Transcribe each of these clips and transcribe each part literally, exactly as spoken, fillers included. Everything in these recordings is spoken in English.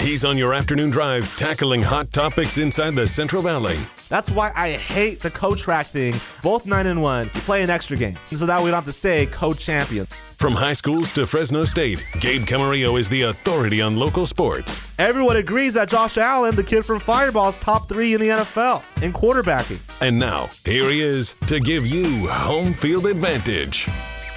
He's on your afternoon drive, tackling hot topics inside the Central Valley. That's why I hate the co-track thing. Both nine and one. You play an extra game, so that we don't have to say co-champion. From high schools to Fresno State, Gabe Camarillo is the authority on local sports. Everyone agrees that Josh Allen, the kid from Fireball, is top three in the N F L in quarterbacking. And now, here he is to give you home field advantage.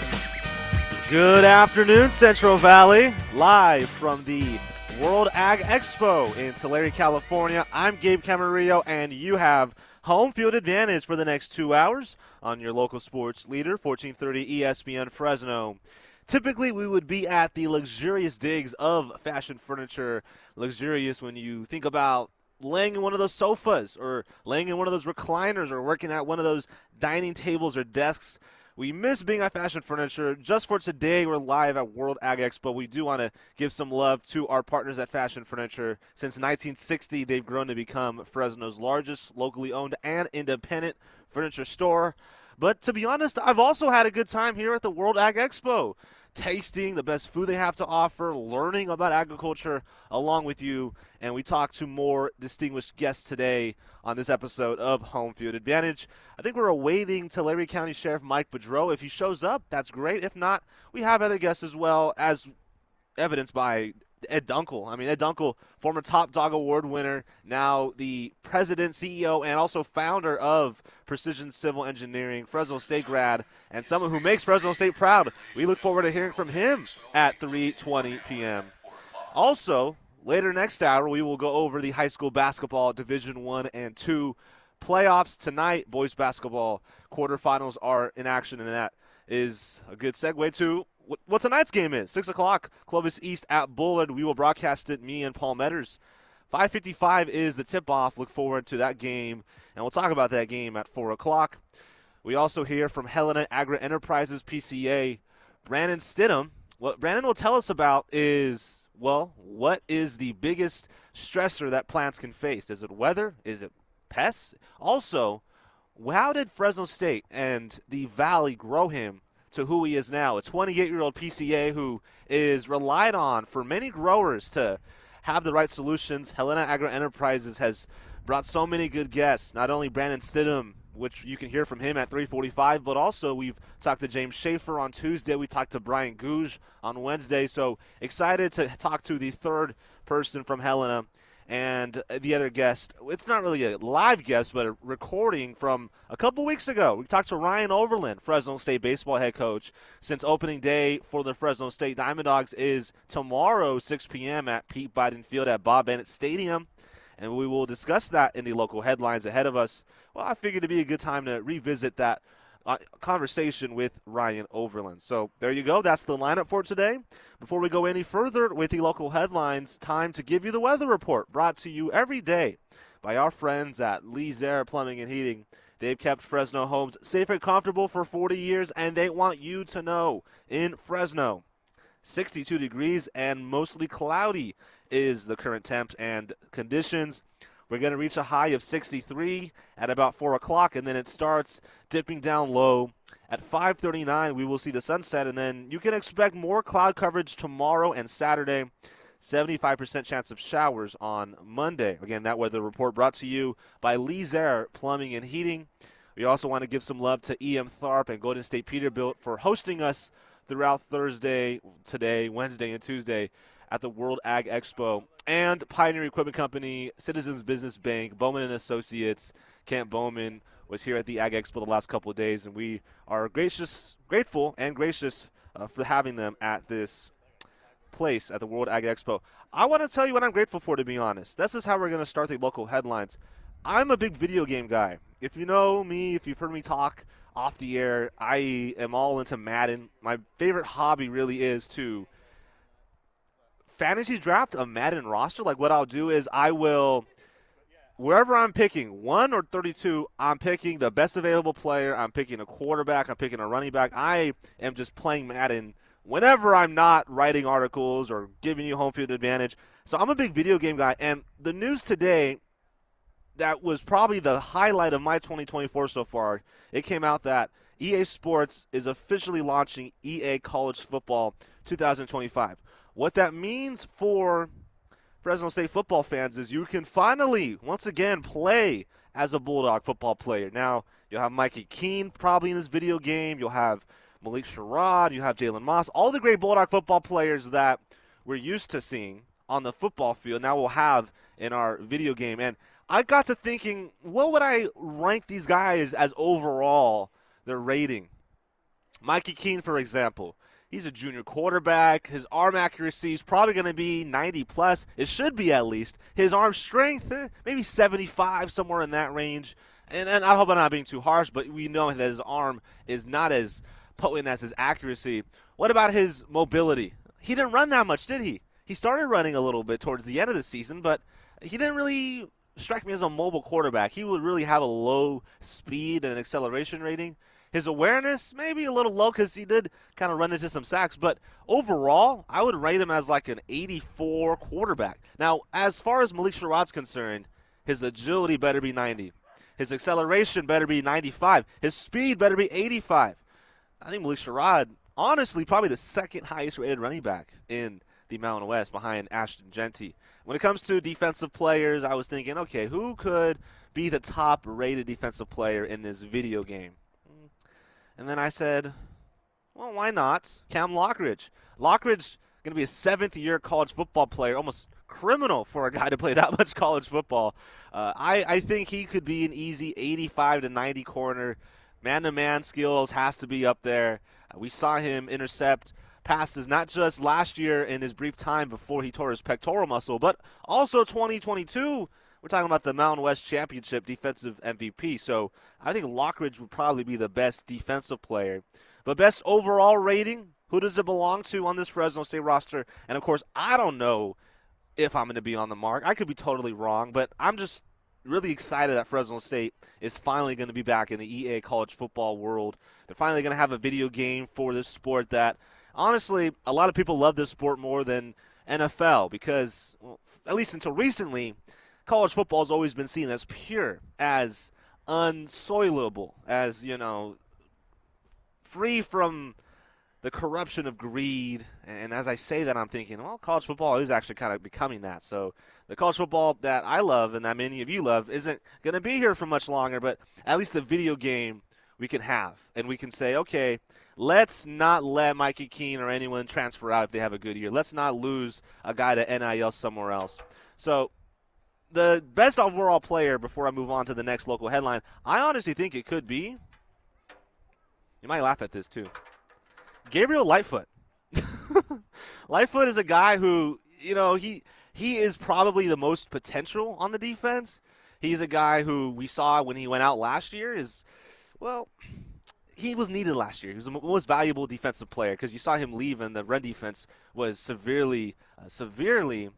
Good afternoon, Central Valley. Live from the World Ag Expo in Tulare, California. I'm Gabe Camarillo, and you have home field advantage for the next two hours on your local sports leader, fourteen thirty E S P N Fresno. Typically, we would be at the luxurious digs of fashion furniture. Luxurious when you think about laying in one of those sofas or laying in one of those recliners or working at one of those dining tables or desks. We miss being at Fashion Furniture. Just for today, we're live at World Ag Expo. We do want to give some love to our partners at Fashion Furniture. Since nineteen sixty, they've grown to become Fresno's largest locally owned and independent furniture store. But to be honest, I've also had a good time here at the World Ag Expo, tasting the best food they have to offer, learning about agriculture along with you. And we talk to more distinguished guests today on this episode of Home Field Advantage. I think we're awaiting Tulare County Sheriff Mike Boudreau. If he shows up, that's great. If not, we have other guests as well, as evidenced by Ed Dunkel. I mean, Ed Dunkel, former Top Dog Award winner, now the president, C E O, and also founder of Precision Civil Engineering, Fresno State grad, and someone who makes Fresno State proud. We look forward to hearing from him at three twenty p.m. Also, later next hour, we will go over the high school basketball Division One and Two playoffs tonight. Boys basketball quarterfinals are in action, and that is a good segue to what tonight's game is. six o'clock, Clovis East at Bullard. We will broadcast it, me and Paul Metters. five fifty-five is the tip-off. Look forward to that game, and we'll talk about that game at four o'clock. We also hear from Helena Agri Enterprises, P C A, Brandon Stidham. What Brandon will tell us about is, well, what is the biggest stressor that plants can face? Is it weather? Is it pests? Also, how did Fresno State and the Valley grow him to who he is now? A twenty-eight-year-old P C A who is relied on for many growers to have the right solutions. Helena Agri Enterprises has brought so many good guests, not only Brandon Stidham, which you can hear from him at three forty-five, but also we've talked to James Schaefer on Tuesday. We talked to Brian Gouge on Wednesday. So excited to talk to the third person from Helena and the other guest. It's not really a live guest, but a recording from a couple weeks ago. We talked to Ryan Overland, Fresno State baseball head coach. Since opening day for the Fresno State Diamond Dogs is tomorrow, six p.m. at Pete Biden Field at Bob Bennett Stadium. And we will discuss that in the local headlines ahead of us. Well, I figured it'd be a good time to revisit that uh, conversation with Ryan Overland. So there you go. That's the lineup for today. Before we go any further with the local headlines, time to give you the weather report brought to you every day by our friends at Lee's Air Plumbing and Heating. They've kept Fresno homes safe and comfortable for forty years, and they want you to know. In Fresno, sixty-two degrees and mostly cloudy is the current temp and conditions. We're going to reach a high of sixty-three at about four o'clock, and then it starts dipping down low. At five thirty-nine, we will see the sunset, and then you can expect more cloud coverage tomorrow and Saturday. seventy-five percent chance of showers on Monday. Again, that weather report brought to you by Lee's Air Plumbing and Heating. We also want to give some love to E M Tharp and Golden State Peterbilt for hosting us throughout Thursday, today, Wednesday, and Tuesday at the World Ag Expo. And Pioneer Equipment Company, Citizens Business Bank, Bowman and Associates, Kent Bowman was here at the Ag Expo the last couple of days, and we are gracious, grateful and gracious uh, for having them at this place at the World Ag Expo. I want to tell you what I'm grateful for, to be honest. This is how we're going to start the local headlines. I'm a big video game guy. If you know me, if you've heard me talk off the air, I am all into Madden. My favorite hobby really is to fantasy draft a Madden roster. Like, what I'll do is I will, wherever I'm picking, one or thirty-two, I'm picking the best available player. I'm picking a quarterback. I'm picking a running back. I am just playing Madden whenever I'm not writing articles or giving you home field advantage. So I'm a big video game guy. And the news today that was probably the highlight of my twenty twenty-four so far, it came out that E A Sports is officially launching E A College Football twenty twenty-five. What that means for Fresno State football fans is you can finally, once again, play as a Bulldog football player. Now, you'll have Mikey Keene probably in this video game. You'll have Malik Sherrod. You have Jalen Moss. All the great Bulldog football players that we're used to seeing on the football field now we'll have in our video game. And I got to thinking, what would I rank these guys as overall their rating? Mikey Keene, for example. He's a junior quarterback. His arm accuracy is probably going to be ninety plus. It should be at least. His arm strength, eh, maybe seventy-five, somewhere in that range. And, and I hope I'm not being too harsh, but we know that his arm is not as potent as his accuracy. What about his mobility? He didn't run that much, did he? He started running a little bit towards the end of the season, but he didn't really strike me as a mobile quarterback. He would really have a low speed and acceleration rating. His awareness, maybe a little low because he did kind of run into some sacks. But overall, I would rate him as like an eighty-four quarterback. Now, as far as Malik Sherrod's concerned, his agility better be ninety. His acceleration better be ninety-five. His speed better be eighty-five. I think Malik Sherrod, honestly, probably the second highest rated running back in the Mountain West behind Ashton Genty. When it comes to defensive players, I was thinking, okay, who could be the top rated defensive player in this video game? And then I said, well, why not Cam Lockridge? Lockridge going to be a seventh-year college football player, almost criminal for a guy to play that much college football. Uh, I, I think he could be an easy eighty-five to ninety corner. Man-to-man skills has to be up there. Uh, we saw him intercept passes not just last year in his brief time before he tore his pectoral muscle, but also twenty twenty-two. We're talking about the Mountain West Championship defensive M V P. So I think Lockridge would probably be the best defensive player. But best overall rating, who does it belong to on this Fresno State roster? And, of course, I don't know if I'm going to be on the mark. I could be totally wrong, but I'm just really excited that Fresno State is finally going to be back in the E A college football world. They're finally going to have a video game for this sport that, honestly, a lot of people love this sport more than N F L because, well, at least until recently, college football has always been seen as pure, as unsoilable, as, you know, free from the corruption of greed. And as I say that, I'm thinking, well, college football is actually kind of becoming that. So the college football that I love and that many of you love isn't going to be here for much longer, but at least the video game we can have. And we can say, okay, let's not let Mikey Keene or anyone transfer out if they have a good year. Let's not lose a guy to N I L somewhere else. So the best overall player, before I move on to the next local headline, I honestly think it could be, you might laugh at this too, Gabriel Lightfoot. Lightfoot is a guy who, you know, he he is probably the most potential on the defense. He's a guy who we saw when he went out last year is, well, he was needed last year. He was the most valuable defensive player because you saw him leave and the run defense was severely, uh, severely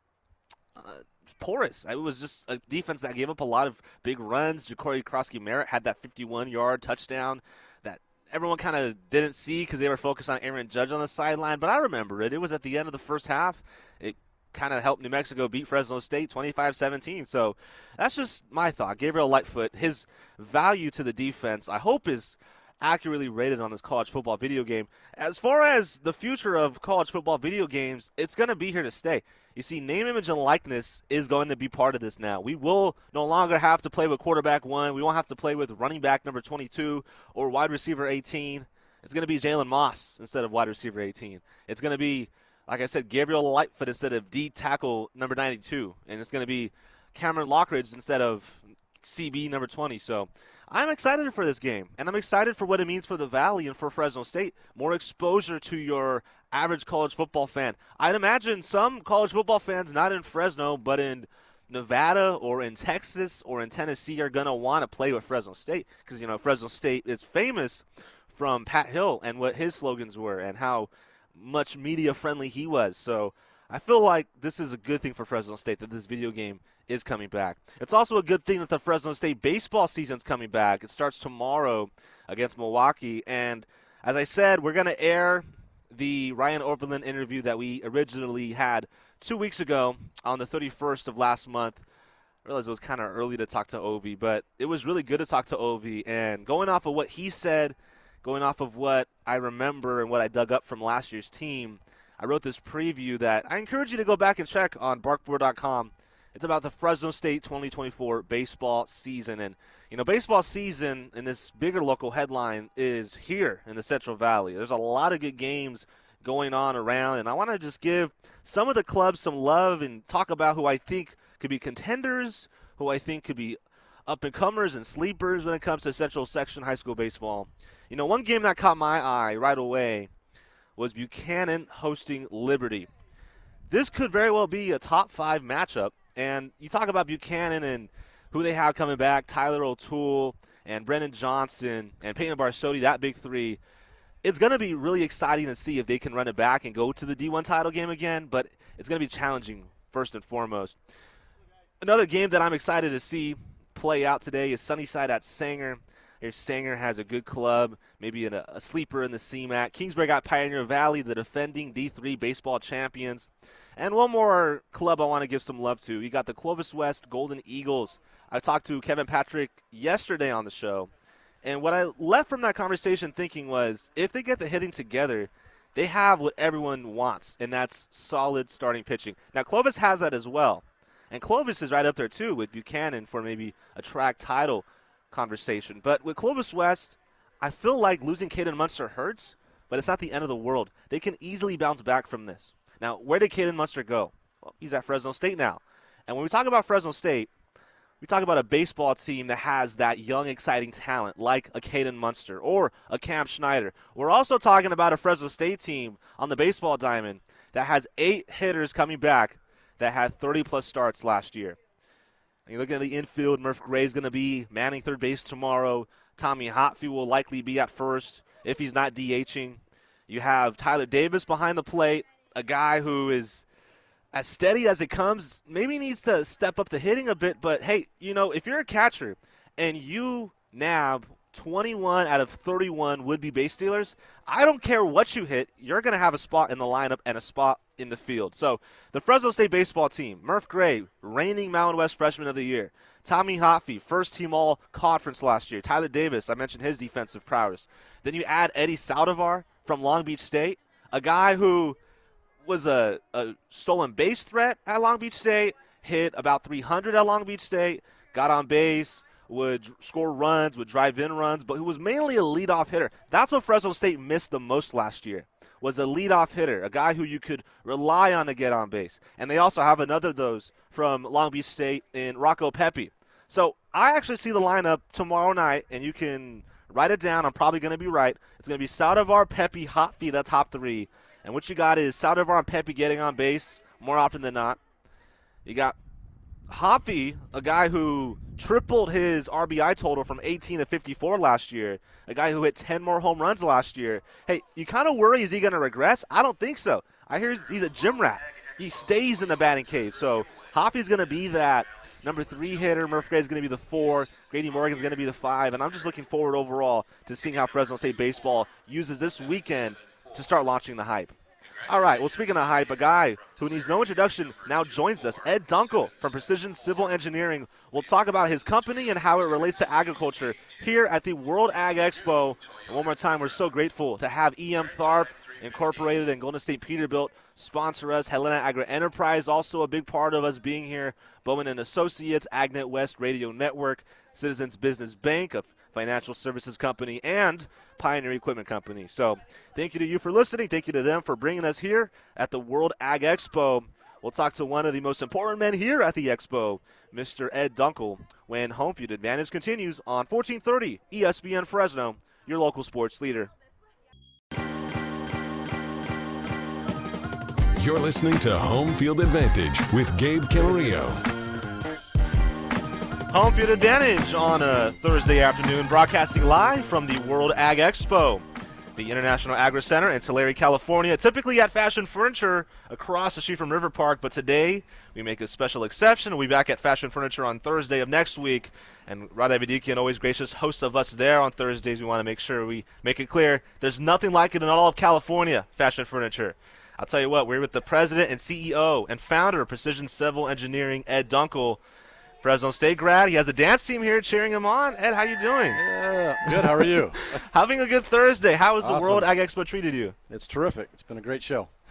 uh, porous. It was just a defense that gave up a lot of big runs. Ja'Cory Krosky-Merritt had that fifty-one-yard touchdown that everyone kind of didn't see because they were focused on Aaron Judge on the sideline, but I remember it. It was at the end of the first half. It kind of helped New Mexico beat Fresno State twenty-five seventeen. So that's just my thought. Gabriel Lightfoot, his value to the defense, I hope is accurately rated on this college football video game. As far as the future of college football video games, it's going to be here to stay. You see, name, image, and likeness is going to be part of this now. We will no longer have to play with quarterback one. We won't have to play with running back number twenty-two or wide receiver eighteen. It's going to be Jalen Moss instead of wide receiver eighteen. It's going to be, like I said, Gabriel Lightfoot instead of D tackle number ninety-two. And it's going to be Cameron Lockridge instead of C B number twenty. So I'm excited for this game, and I'm excited for what it means for the Valley and for Fresno State. More exposure to your average college football fan. I'd imagine some college football fans, not in Fresno, but in Nevada or in Texas or in Tennessee, are going to want to play with Fresno State because, you know, Fresno State is famous from Pat Hill and what his slogans were and how much media-friendly he was. So I feel like this is a good thing for Fresno State that this video game is coming back. It's also a good thing that the Fresno State baseball season's coming back. It starts tomorrow against Milwaukee. And as I said, we're going to air the Ryan Oberlin interview that we originally had two weeks ago on the thirty-first of last month. I realized it was kind of early to talk to Ovi, but it was really good to talk to Ovi. And going off of what he said, going off of what I remember and what I dug up from last year's team, I wrote this preview that I encourage you to go back and check on barkboard dot com. It's about the Fresno State twenty twenty-four baseball season. And, you know, baseball season in this bigger local headline is here in the Central Valley. There's a lot of good games going on around, and I want to just give some of the clubs some love and talk about who I think could be contenders, who I think could be up-and-comers and sleepers when it comes to Central Section High School baseball. You know, one game that caught my eye right away was Buchanan hosting Liberty. This could very well be a top five matchup. And you talk about Buchanan and who they have coming back, Tyler O'Toole and Brendan Johnson and Peyton Barsotti, that big three. It's going to be really exciting to see if they can run it back and go to the D one title game again, but it's going to be challenging first and foremost. Another game that I'm excited to see play out today is Sunnyside at Sanger. Here, Sanger has a good club, maybe a, a sleeper in the C MAC. Kingsbury got Pioneer Valley, the defending D three baseball champions. And one more club I want to give some love to. You got the Clovis West Golden Eagles. I talked to Kevin Patrick yesterday on the show, and what I left from that conversation thinking was if they get the hitting together, they have what everyone wants, and that's solid starting pitching. Now, Clovis has that as well, and Clovis is right up there too with Buchanan for maybe a track title conversation. But with Clovis West, I feel like losing Caden Munster hurts, but it's not the end of the world. They can easily bounce back from this. Now, where did Caden Munster go? Well, he's at Fresno State now. And when we talk about Fresno State, we talk about a baseball team that has that young, exciting talent like a Caden Munster or a Cam Schneider. We're also talking about a Fresno State team on the baseball diamond that has eight hitters coming back that had thirty-plus starts last year. And you look at the infield, Murph Gray's going to be manning third base tomorrow. Tommy Hotfield will likely be at first if he's not DHing. You have Tyler Davis behind the plate, a guy who is as steady as it comes, maybe needs to step up the hitting a bit, but hey, you know, if you're a catcher and you nab twenty-one out of thirty-one would-be base stealers, I don't care what you hit, you're going to have a spot in the lineup and a spot in the field. So the Fresno State baseball team, Murph Gray, reigning Mountain West Freshman of the Year, Tommy Hotfield, first team all conference last year, Tyler Davis, I mentioned his defensive prowess. Then you add Eddie Saldivar from Long Beach State, a guy who was a, a stolen base threat at Long Beach State, hit about three hundred at Long Beach State, got on base, would score runs, would drive in runs, but who was mainly a leadoff hitter. That's what Fresno State missed the most last year, was a leadoff hitter, a guy who you could rely on to get on base. And they also have another of those from Long Beach State in Rocco Pepe. So I actually see the lineup tomorrow night, and you can write it down. I'm probably going to be right. It's going to be Saldivar, Pepe, Hotfield, that top three. And what you got is Saldivar and Pepe getting on base more often than not. You got Hoppy, a guy who tripled his R B I total from eighteen to fifty-four last year, a guy who hit ten more home runs last year. Hey, you kind of worry, is he going to regress? I don't think so. I hear he's, he's a gym rat. He stays in the batting cage. So Hoppy's going to be that number three hitter. Murph Gray is going to be the four. Grady Morgan's going to be the five. And I'm just looking forward overall to seeing how Fresno State baseball uses this weekend to start launching the hype. All right, well, speaking of hype, a guy who needs no introduction now joins us, Ed Dunkel from Precision Civil Engineering. We'll talk about his company and how it relates to agriculture here at the World Ag Expo. And one more time, we're so grateful to have E M Tharp Incorporated and Golden State Peterbilt sponsor us. Helena Agri Enterprise, also a big part of us being here. Bowman and Associates, AgNet West Radio Network, Citizens Business Bank, a financial services company, and Pioneer Equipment Company. So thank you to you for listening. Thank you to them for bringing us here at the World Ag Expo. We'll talk to one of the most important men here at the Expo, Mister Ed Dunkel, when Home Field Advantage continues on fourteen thirty E S P N Fresno, your local sports leader. You're listening to Home Field Advantage with Gabe Camarillo. Home Field Advantage on a Thursday afternoon, broadcasting live from the World Ag Expo, the International Agri Center in Tulare, California, typically at Fashion Furniture across the street from River Park, but today we make a special exception. We'll be back at Fashion Furniture on Thursday of next week, and Rod Avedikian, always gracious host of us there on Thursdays. We want to make sure we make it clear there's nothing like it in all of California, Fashion Furniture. I'll tell you what, we're with the president and C E O and founder of Precision Civil Engineering, Ed Dunkel. Fresno State grad. He has a dance team here cheering him on. Ed, how you doing? Yeah, good. How are you? Having a good Thursday. How has Awesome. the World Ag Expo treated you? It's terrific. It's been a great show.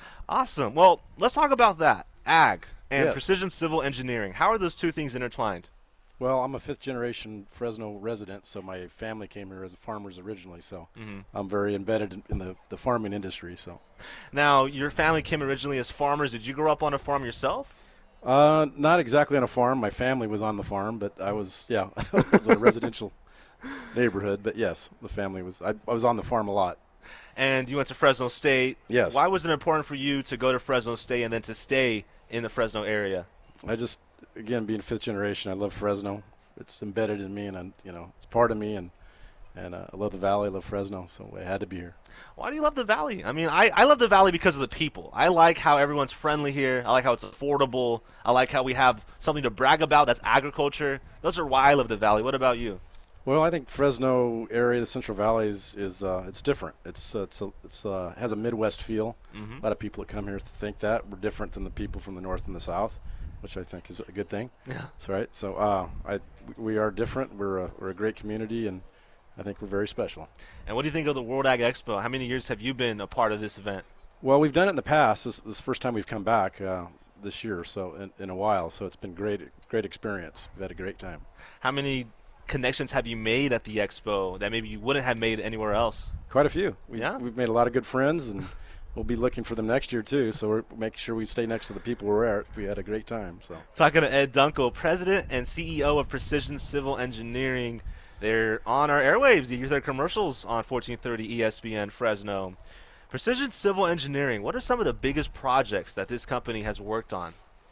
Awesome. Well, let's talk about that. Ag and Yes. precision civil engineering. How are those two things intertwined? Well, I'm a fifth-generation Fresno resident, so my family came here as farmers originally, so Mm-hmm. I'm very embedded in, in the, the farming industry. So, Now, your family came originally as farmers. Did you grow up on a farm yourself? uh, not exactly on a farm. My family was on the farm, but I was, yeah, it was a residential neighborhood. But yes, the family was. I, I was on the farm a lot. And you went to Fresno State. Yes. Why was it important for you to go to Fresno State and then to stay in the Fresno area? I just, again, being fifth generation, I love Fresno. It's embedded in me, and I'm, you know, it's part of me, and and uh, I love the valley. I love Fresno, so I had to be here. Why do you love the Valley? I mean, I, I love the Valley because of the people. I like how everyone's friendly here. I like how it's affordable. I like how we have something to brag about. That's agriculture. Those are why I love the Valley. What about you? Well, I think Fresno area, the Central Valley, is, is uh, it's different. It's uh, it's a, it's uh, has a Midwest feel. Mm-hmm. A lot of people that come here think that we're different than the people from the north and the south, which I think is a good thing. Yeah. That's right. So uh, I we are different. We're a, we're a great community, and I think we're very special. And what do you think of the World Ag Expo? How many years have you been a part of this event? Well, we've done it in the past. This, this is the first time we've come back uh, this year, so in, in a while. So it's been great, great experience. We've had a great time. How many connections have you made at the expo that maybe you wouldn't have made anywhere else? Quite a few. We've, Yeah? we've made a lot of good friends, and we'll be looking for them next year too. So we're making sure we stay next to the people we're at. We had a great time. So Talking to Ed Dunkel, President and C E O of Precision Civil Engineering. They're on our airwaves. You hear their commercials on fourteen thirty E S P N Fresno. Precision Civil Engineering, what are some of the biggest projects that this company has worked on?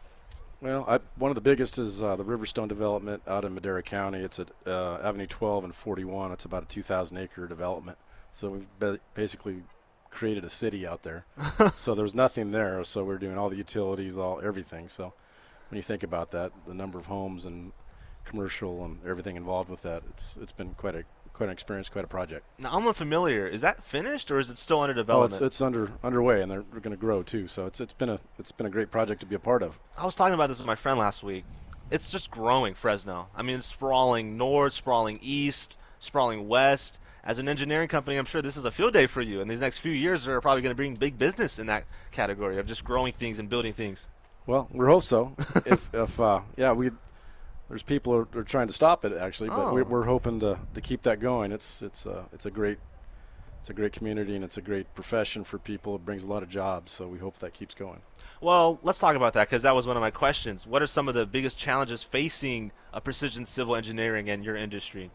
Well, I, one of the biggest is uh, the Riverstone development out in Madera County. It's at uh, Avenue twelve and forty-one. It's about a two thousand acre development. So we've ba- basically created a city out there. So there's nothing there. So we're doing all the utilities, all everything. So when you think about that, the number of homes and commercial and everything involved with that, it's it's been quite a quite an experience, quite a project. Now, I'm unfamiliar. Is that finished or is it still under Oh, development? it's it's under underway, and they're, they're going to grow too. So it's it's been a it's been a great project to be a part of. I was talking about this with my friend last week. It's just growing, Fresno. I mean, it's sprawling north, sprawling east, sprawling west. As an engineering company, I'm sure this is a field day for you. And these next few years are probably going to bring big business in that category of just growing things and building things. Well, we hope so. if if uh, yeah, we there's people who are, are trying to stop it actually, but Oh. we're, we're hoping to, to keep that going. It's it's uh, it's a great it's a great community, and it's a great profession for people. It brings a lot of jobs, so we hope that keeps going. Well, let's talk about that because that was one of my questions. What are some of the biggest challenges facing a precision civil engineering and your industry?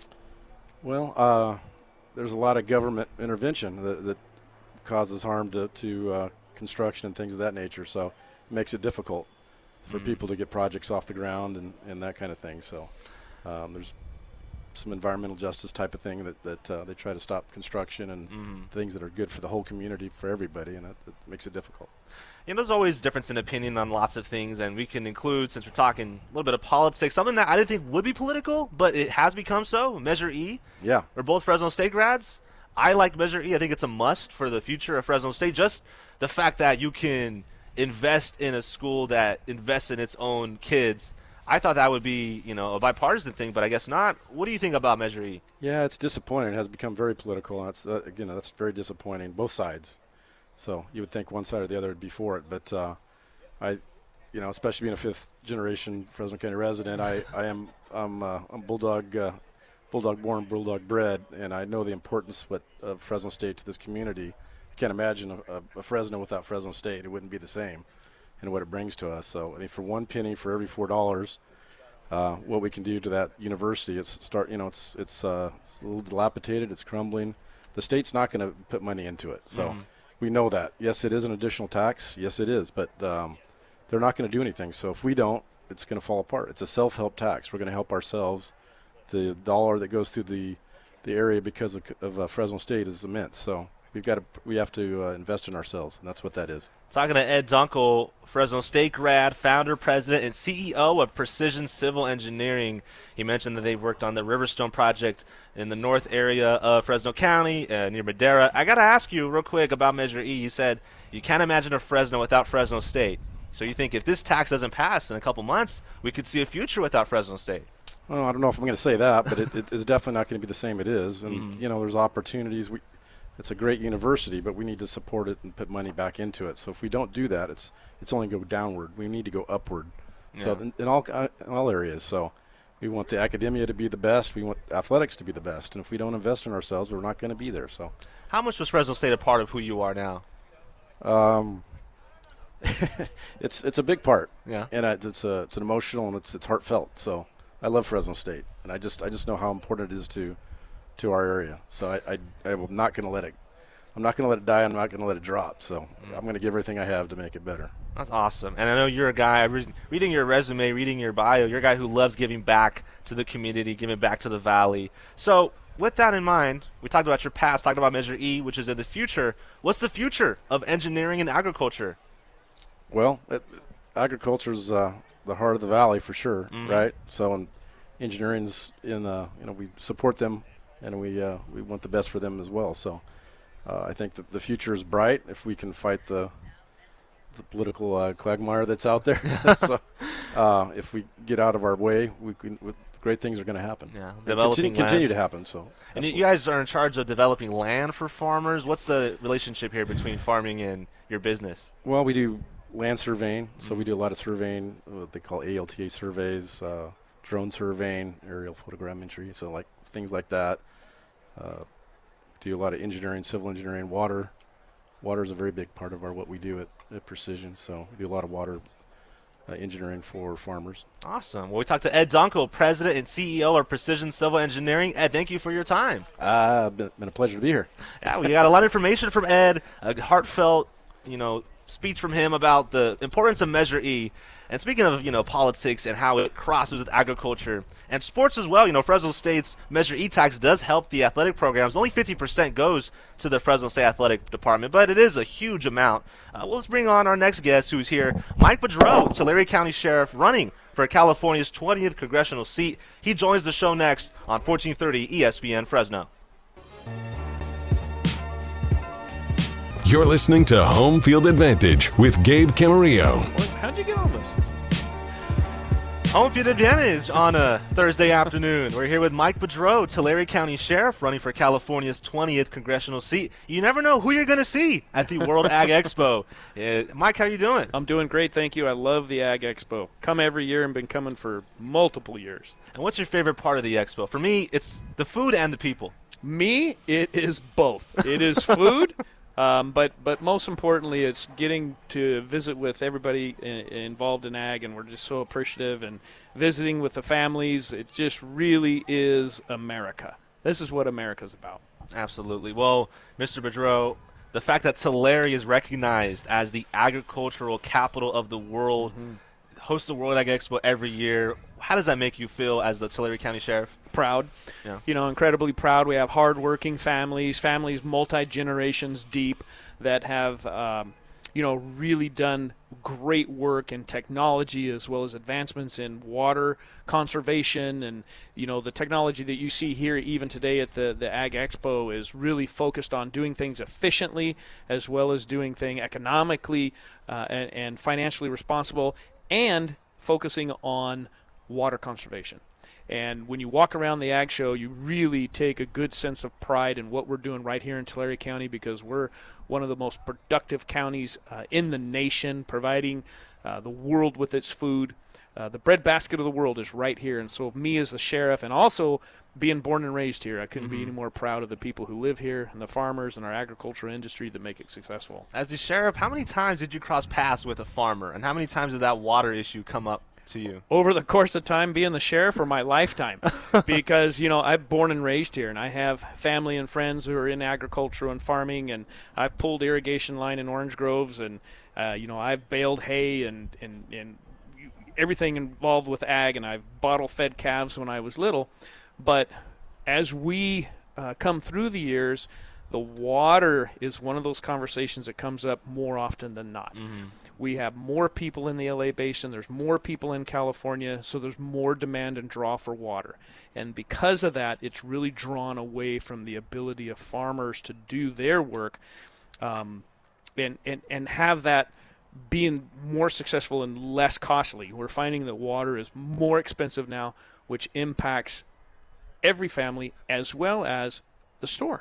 Well, uh, there's a lot of government intervention that, that causes harm to, to uh, construction and things of that nature, so it makes it difficult for Mhm. people to get projects off the ground and, and that kind of thing. So um, there's some environmental justice type of thing that, that uh, they try to stop construction and Mhm. things that are good for the whole community, for everybody, and that, that makes it difficult. You know, there's always difference in opinion on lots of things, and we can include, since we're talking a little bit of politics, something that I didn't think would be political, but it has become so, Measure E. Yeah. We're both Fresno State grads. I like Measure E. I think it's a must for the future of Fresno State. Just the fact that you can invest in a school that invests in its own kids, I thought that would be, you know, a bipartisan thing, but I guess not. What do you think about Measure E? Yeah, it's disappointing. It has become very political, and it's, uh, again, that's very disappointing, both sides. So you would think one side or the other would be for it, but uh, I, you know, especially being a fifth-generation Fresno County resident, I, I am I'm, uh, I'm Bulldog, uh, Bulldog born, Bulldog bred, and I know the importance what, of Fresno State to this community. I can't imagine a, a, a Fresno without Fresno State. It wouldn't be the same, and what it brings to us. So I mean, for one penny for every four dollars. Uh, what we can do to that university, it's start. You know, it's it's, uh, it's a little dilapidated. It's crumbling. The state's not going to put money into it, so Mhm. we know that. Yes, it is an additional tax. Yes, it is, but um, they're not going to do anything. So if we don't, it's going to fall apart. It's a self-help tax. We're going to help ourselves. The dollar that goes through the the area because of, of uh, Fresno State is immense. So we've got to we have to uh, invest in ourselves, and that's what that is. Talking to Ed Dunkel, Fresno State grad, founder, president, and C E O of Precision Civil Engineering. He mentioned that they've worked on the Riverstone project in the north area of Fresno County, uh, near Madera. I got to ask you real quick about Measure E. You said you can't imagine a Fresno without Fresno State. So you think if this tax doesn't pass in a couple months, we could see a future without Fresno State? Well, I don't know if I'm going to say that, but it, it is definitely not going to be the same it is. And, Mhm. you know, there's opportunities. We, it's a great university, but we need to support it and put money back into it. So if we don't do that, it's it's only go downward. We need to go upward. Yeah. So in, in all uh, in all areas. So we want the academia to be the best. We want athletics to be the best. And if we don't invest in ourselves, we're not going to be there. So, how much was Fresno State a part of who you are now? Um, it's it's a big part. Yeah. And it's it's, a, it's an emotional and it's it's heartfelt. So I love Fresno State, and I just I just know how important it is to. to our area. So I, I, I'm not going to let it I'm not going to let it die. I'm not going to let it drop. So mm. I'm going to give everything I have to make it better. That's awesome. And I know you're a guy, re- reading your resume, reading your bio, you're a guy who loves giving back to the community, giving back to the Valley. So with that in mind, we talked about your past, talked about Measure E, which is in the future. What's the future of engineering and agriculture? Well, it, agriculture is uh, the heart of the Valley for sure, mm-hmm. right? So in engineering's in, uh, you know, we support them. And we uh, we want the best for them as well. So uh, I think that the future is bright if we can fight the the political uh, quagmire that's out there. so uh, if we get out of our way, we can, with, great things are going to happen. Yeah, and developing continue, continue to happen. So and absolutely. You guys are in charge of developing land for farmers. What's the relationship here between farming and your business? Well, we do land surveying. So mm-hmm. we do a lot of surveying, what they call A L T A surveys. Uh, drone surveying, aerial photogrammetry, so like things like that. Uh, do a lot of engineering, civil engineering, water. Water is a very big part of our what we do at, at Precision, so we do a lot of water uh, engineering for farmers. Awesome. Well, we talked to Ed Donko, President and C E O of Precision Civil Engineering. Ed, thank you for your time. Uh, been, been a pleasure to be here. Yeah, we got a lot of information from Ed, a heartfelt, you know, speech from him about the importance of Measure E. And speaking of, you know, politics and how it crosses with agriculture and sports as well, you know, Fresno State's Measure E tax does help the athletic programs. Only fifty percent goes to the Fresno State Athletic Department, but it is a huge amount. Uh, well, let's bring on our next guest who's here, Mike Boudreau, Tulare County Sheriff, running for California's twentieth congressional seat. He joins the show next on fourteen thirty E S P N Fresno. You're listening to Home Field Advantage with Gabe Camarillo. How'd you get on this? Home Field Advantage on a Thursday afternoon. We're here with Mike Boudreau, Tulare County Sheriff, running for California's twentieth congressional seat. You never know who you're going to see at the World Ag Expo. Uh, Mike, how you doing? I'm doing great, thank you. I love the Ag Expo. Come every year and been coming for multiple years. And what's your favorite part of the expo? For me, it's the food and the people. Me, it is both. It is food. Um, but but most importantly, it's getting to visit with everybody I- involved in ag, and we're just so appreciative, and visiting with the families. It just really is America. This is what America's about. Absolutely. Well, Mister Boudreau, the fact that Tulare is recognized as the agricultural capital of the world, mm-hmm. hosts the World Ag Expo every year. How does that make you feel as the Tulare County Sheriff? Proud. Yeah. You know, incredibly proud. We have hardworking families, families multi-generations deep that have, um, you know, really done great work in technology as well as advancements in water conservation. And, you know, the technology that you see here even today at the, the Ag Expo is really focused on doing things efficiently as well as doing things economically uh, and, and financially responsible, and focusing on water conservation. And when you walk around the Ag Show, you really take a good sense of pride in what we're doing right here in Tulare County, because we're one of the most productive counties uh, in the nation, providing uh, the world with its food. Uh, the breadbasket of the world is right here. And so me as the sheriff, and also being born and raised here, I couldn't mm-hmm. be any more proud of the people who live here and the farmers and our agricultural industry that make it successful. As the sheriff, how many times did you cross paths with a farmer, and how many times did that water issue come up to you? Over the course of time being the sheriff, or my lifetime, because, you know, I'm born and raised here, and I have family and friends who are in agriculture and farming, and I've pulled irrigation line in orange groves, and, uh, you know, I've baled hay and, and, and everything involved with ag, and I've bottle-fed calves when I was little. But as we uh, come through the years, the water is one of those conversations that comes up more often than not. Mm-hmm. We have more people in the L A Basin. There's more people in California, so there's more demand and draw for water. And because of that, it's really drawn away from the ability of farmers to do their work um, and, and, and have that being more successful and less costly. We're finding that water is more expensive now, which impacts every family as well as the store.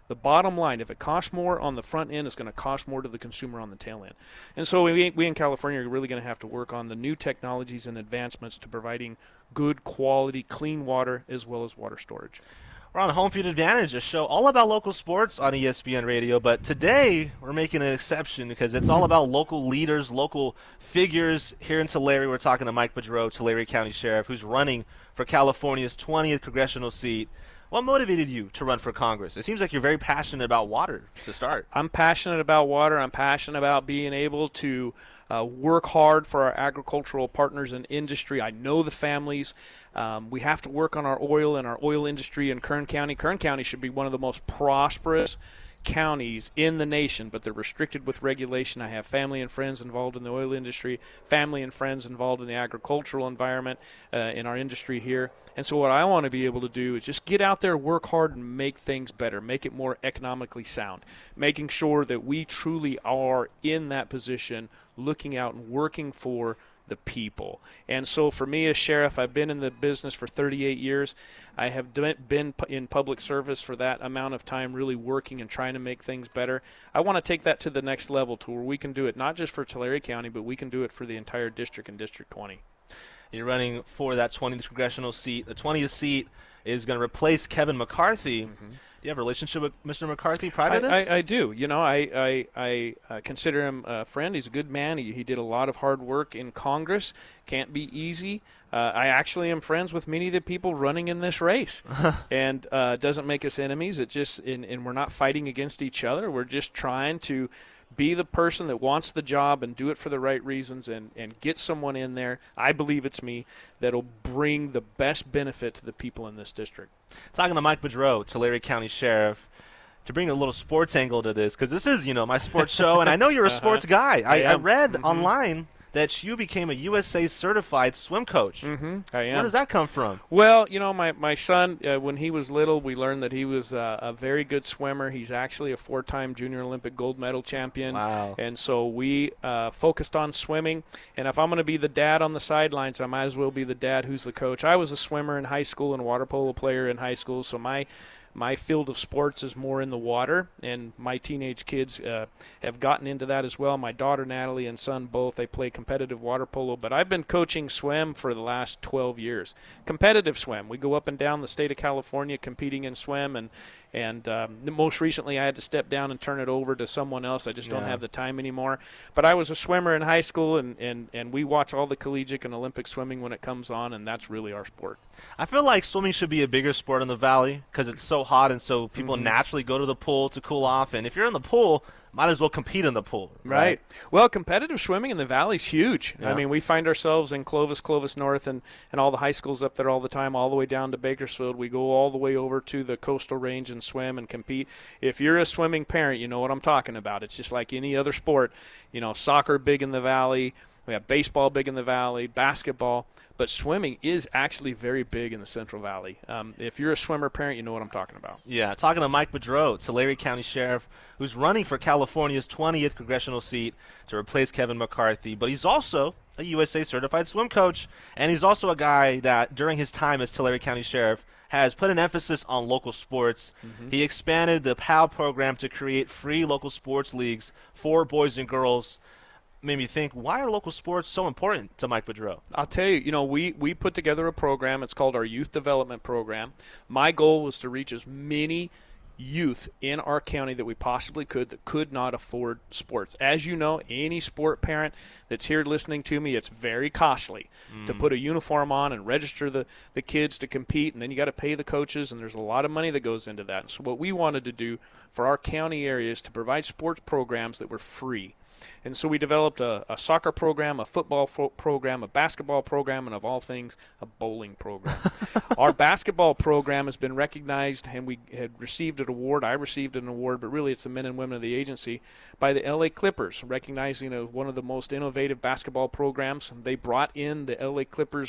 The bottom line, if it costs more on the front end, it's going to cost more to the consumer on the tail end. And so we, we in California are really going to have to work on the new technologies and advancements to providing good quality, clean water as well as water storage. We're on Home Field Advantage, a show all about local sports on E S P N Radio, but today we're making an exception because it's all about local leaders, local figures. Here in Tulare, we're talking to Mike Boudreau, Tulare County Sheriff, who's running for California's twentieth congressional seat. What motivated you to run for Congress? It seems like you're very passionate about water to start. I'm passionate about water. I'm passionate about being able to uh, work hard for our agricultural partners in industry. I know the families. Um, we have to work on our oil and our oil industry in Kern County. Kern County should be one of the most prosperous counties in the nation, but they're restricted with regulation. I have family and friends involved in the oil industry, family and friends involved in the agricultural environment uh, in our industry here. And so what I want to be able to do is just get out there, work hard, and make things better, make it more economically sound, making sure that we truly are in that position, looking out and working for the people. And so for me as sheriff, I've been in the business for thirty-eight years. I have been in public service for that amount of time, really working and trying to make things better. I want to take that to the next level to where we can do it not just for Tulare County, but we can do it for the entire district and District twenty. You're running for that twentieth congressional seat. The twentieth seat is going to replace Kevin McCarthy. Mm-hmm. Do you have a relationship with Mister McCarthy prior to this? I, I, I do. You know, I I, I uh, consider him a friend. He's a good man. He, he did a lot of hard work in Congress. Can't be easy. Uh, I actually am friends with many of the people running in this race, and uh, it doesn't make us enemies. It just and, and we're not fighting against each other. We're just trying to be the person that wants the job and do it for the right reasons and, and get someone in there, I believe it's me, that'll bring the best benefit to the people in this district. Talking to Mike Boudreau, Tulare County Sheriff, to bring a little sports angle to this, because this is, you know, my sports show, and I know you're a sports guy. I, I, I read mm-hmm. online that you became a U S A certified swim coach. Mm-hmm. I am. Where does that come from? Well, you know, my, my son, uh, when he was little, we learned that he was uh, a very good swimmer. He's actually a four-time Junior Olympic gold medal champion. Wow. And so we uh, focused on swimming. And if I'm going to be the dad on the sidelines, I might as well be the dad who's the coach. I was a swimmer in high school and a water polo player in high school, so my My field of sports is more in the water, and my teenage kids uh, have gotten into that as well. My daughter, Natalie, and son both, they play competitive water polo, but I've been coaching swim for the last twelve years. Competitive swim. We go up and down the state of California competing in swim, and And um, most recently I had to step down and turn it over to someone else. I just don't yeah. have the time anymore. But I was a swimmer in high school, and, and, and we watch all the collegiate and Olympic swimming when it comes on, and that's really our sport. I feel like swimming should be a bigger sport in the Valley because it's so hot, and so people mm-hmm. naturally go to the pool to cool off. And if you're in the pool, might as well compete in the pool. Right. right? Well, competitive swimming in the Valley is huge. Yeah. I mean, we find ourselves in Clovis, Clovis North, and, and all the high schools up there all the time, all the way down to Bakersfield. We go all the way over to the coastal range and swim and compete. If you're a swimming parent, you know what I'm talking about. It's just like any other sport. You know, soccer big in the Valley. We have baseball big in the Valley, basketball. But swimming is actually very big in the Central Valley. Um, if you're a swimmer parent, you know what I'm talking about. Yeah, talking to Mike Boudreau, Tulare County Sheriff, who's running for California's twentieth congressional seat to replace Kevin McCarthy. But he's also a U S A certified swim coach, and he's also a guy that, during his time as Tulare County Sheriff, has put an emphasis on local sports. Mm-hmm. He expanded the P A L program to create free local sports leagues for boys and girls. Made me think, why are local sports so important to Mike Boudreau? I'll tell you, you know, we, we put together a program. It's called our Youth Development Program. My goal was to reach as many youth in our county that we possibly could that could not afford sports. As you know, any sport parent that's here listening to me, it's very costly mm. to put a uniform on and register the, the kids to compete, and then you got to pay the coaches, and there's a lot of money that goes into that. And so what we wanted to do for our county area is to provide sports programs that were free. And so we developed a, a soccer program, a football fo- program, a basketball program, and of all things, a bowling program. Our basketball program has been recognized, and we had received an award. I received an award, but really it's the men and women of the agency, by the L A Clippers, recognizing a, one of the most innovative basketball programs. They brought in the L A Clippers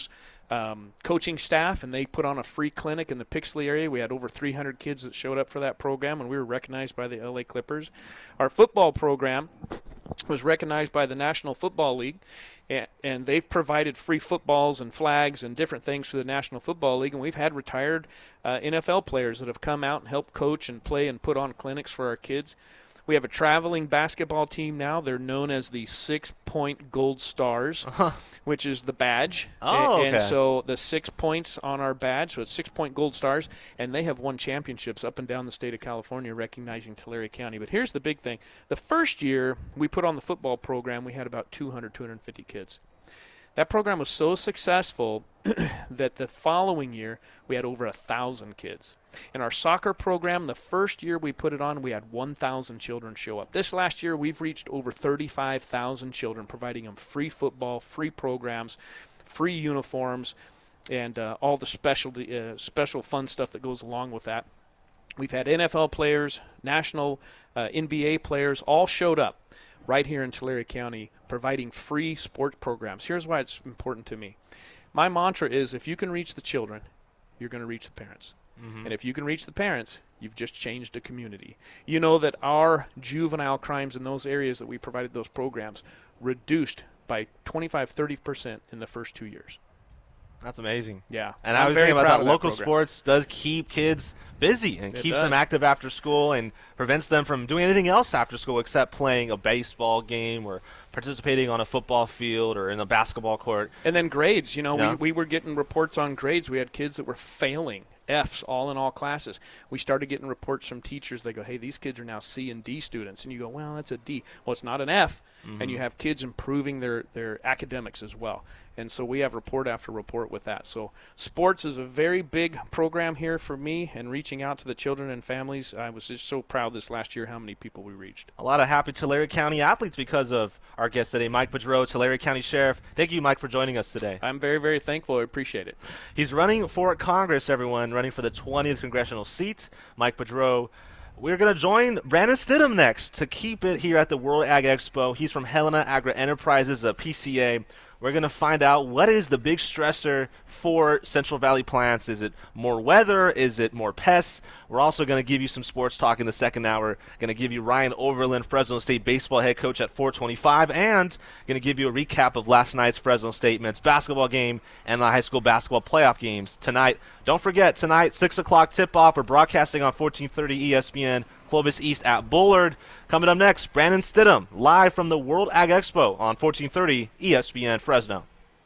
um, coaching staff, and they put on a free clinic in the Pixley area. We had over three hundred kids that showed up for that program, and we were recognized by the L A Clippers. Our football program was recognized by the National Football League, and, and they've provided free footballs and flags and different things for the National Football League, and we've had retired uh, N F L players that have come out and helped coach and play and put on clinics for our kids. We have a traveling basketball team now. They're known as the Six Point Gold Stars, uh-huh. which is the badge. Oh, and, okay. and so the six points on our badge, so it's Six Point Gold Stars, and they have won championships up and down the state of California recognizing Tulare County. But here's the big thing. The first year we put on the football program, we had about two hundred, two hundred fifty kids. That program was so successful that the following year we had over one thousand kids. In our soccer program, the first year we put it on, we had one thousand children show up. This last year, we've reached over thirty-five thousand children, providing them free football, free programs, free uniforms, and uh, all the special, uh, special fun stuff that goes along with that. We've had N F L players, national uh, N B A players, all showed up right here in Tulare County providing free sports programs. Here's why it's important to me. My mantra is if you can reach the children, you're going to reach the parents. Mm-hmm. And if you can reach the parents, you've just changed a community. You know that our juvenile crimes in those areas that we provided those programs reduced by twenty-five, thirty percent in the first two years. That's amazing. Yeah. And I'm I was very thinking about proud that. of that Local program. sports does keep kids busy and It keeps does. them active after school and prevents them from doing anything else after school except playing a baseball game or participating on a football field or in a basketball court. And then grades. You know, Yeah. we, we were getting reports on grades. We had kids that were failing F's all in all classes. We started getting reports from teachers. They go, hey, these kids are now C and D students. And you go, well, that's a D. Well, it's not an F. Mm-hmm. And you have kids improving their, their academics as well. And so we have report after report with that. So sports is a very big program here for me, and reaching out to the children and families. I was just so proud this last year how many people we reached. A lot of happy Tulare County athletes because of our guest today, Mike Boudreau, Tulare County Sheriff. Thank you, Mike, for joining us today. I'm very, very thankful. I appreciate it. He's running for Congress, everyone, running for the twentieth congressional seat. Mike Boudreau. We're going to join Brandon Stidham next to keep it here at the World Ag Expo. He's from Helena Agri Enterprises, a P C A. We're going to find out what is the big stressor for Central Valley plants. Is it more weather? Is it more pests? We're also going to give you some sports talk in the second hour. Going to give you Ryan Overland, Fresno State baseball head coach at four twenty-five, and going to give you a recap of last night's Fresno State men's basketball game and the high school basketball playoff games tonight. Don't forget, tonight, six o'clock tip-off. We're broadcasting on fourteen thirty E S P N. Clovis East at Bullard. Coming up next, Brandon Stidham, live from the World Ag Expo on fourteen thirty E S P N Fresno.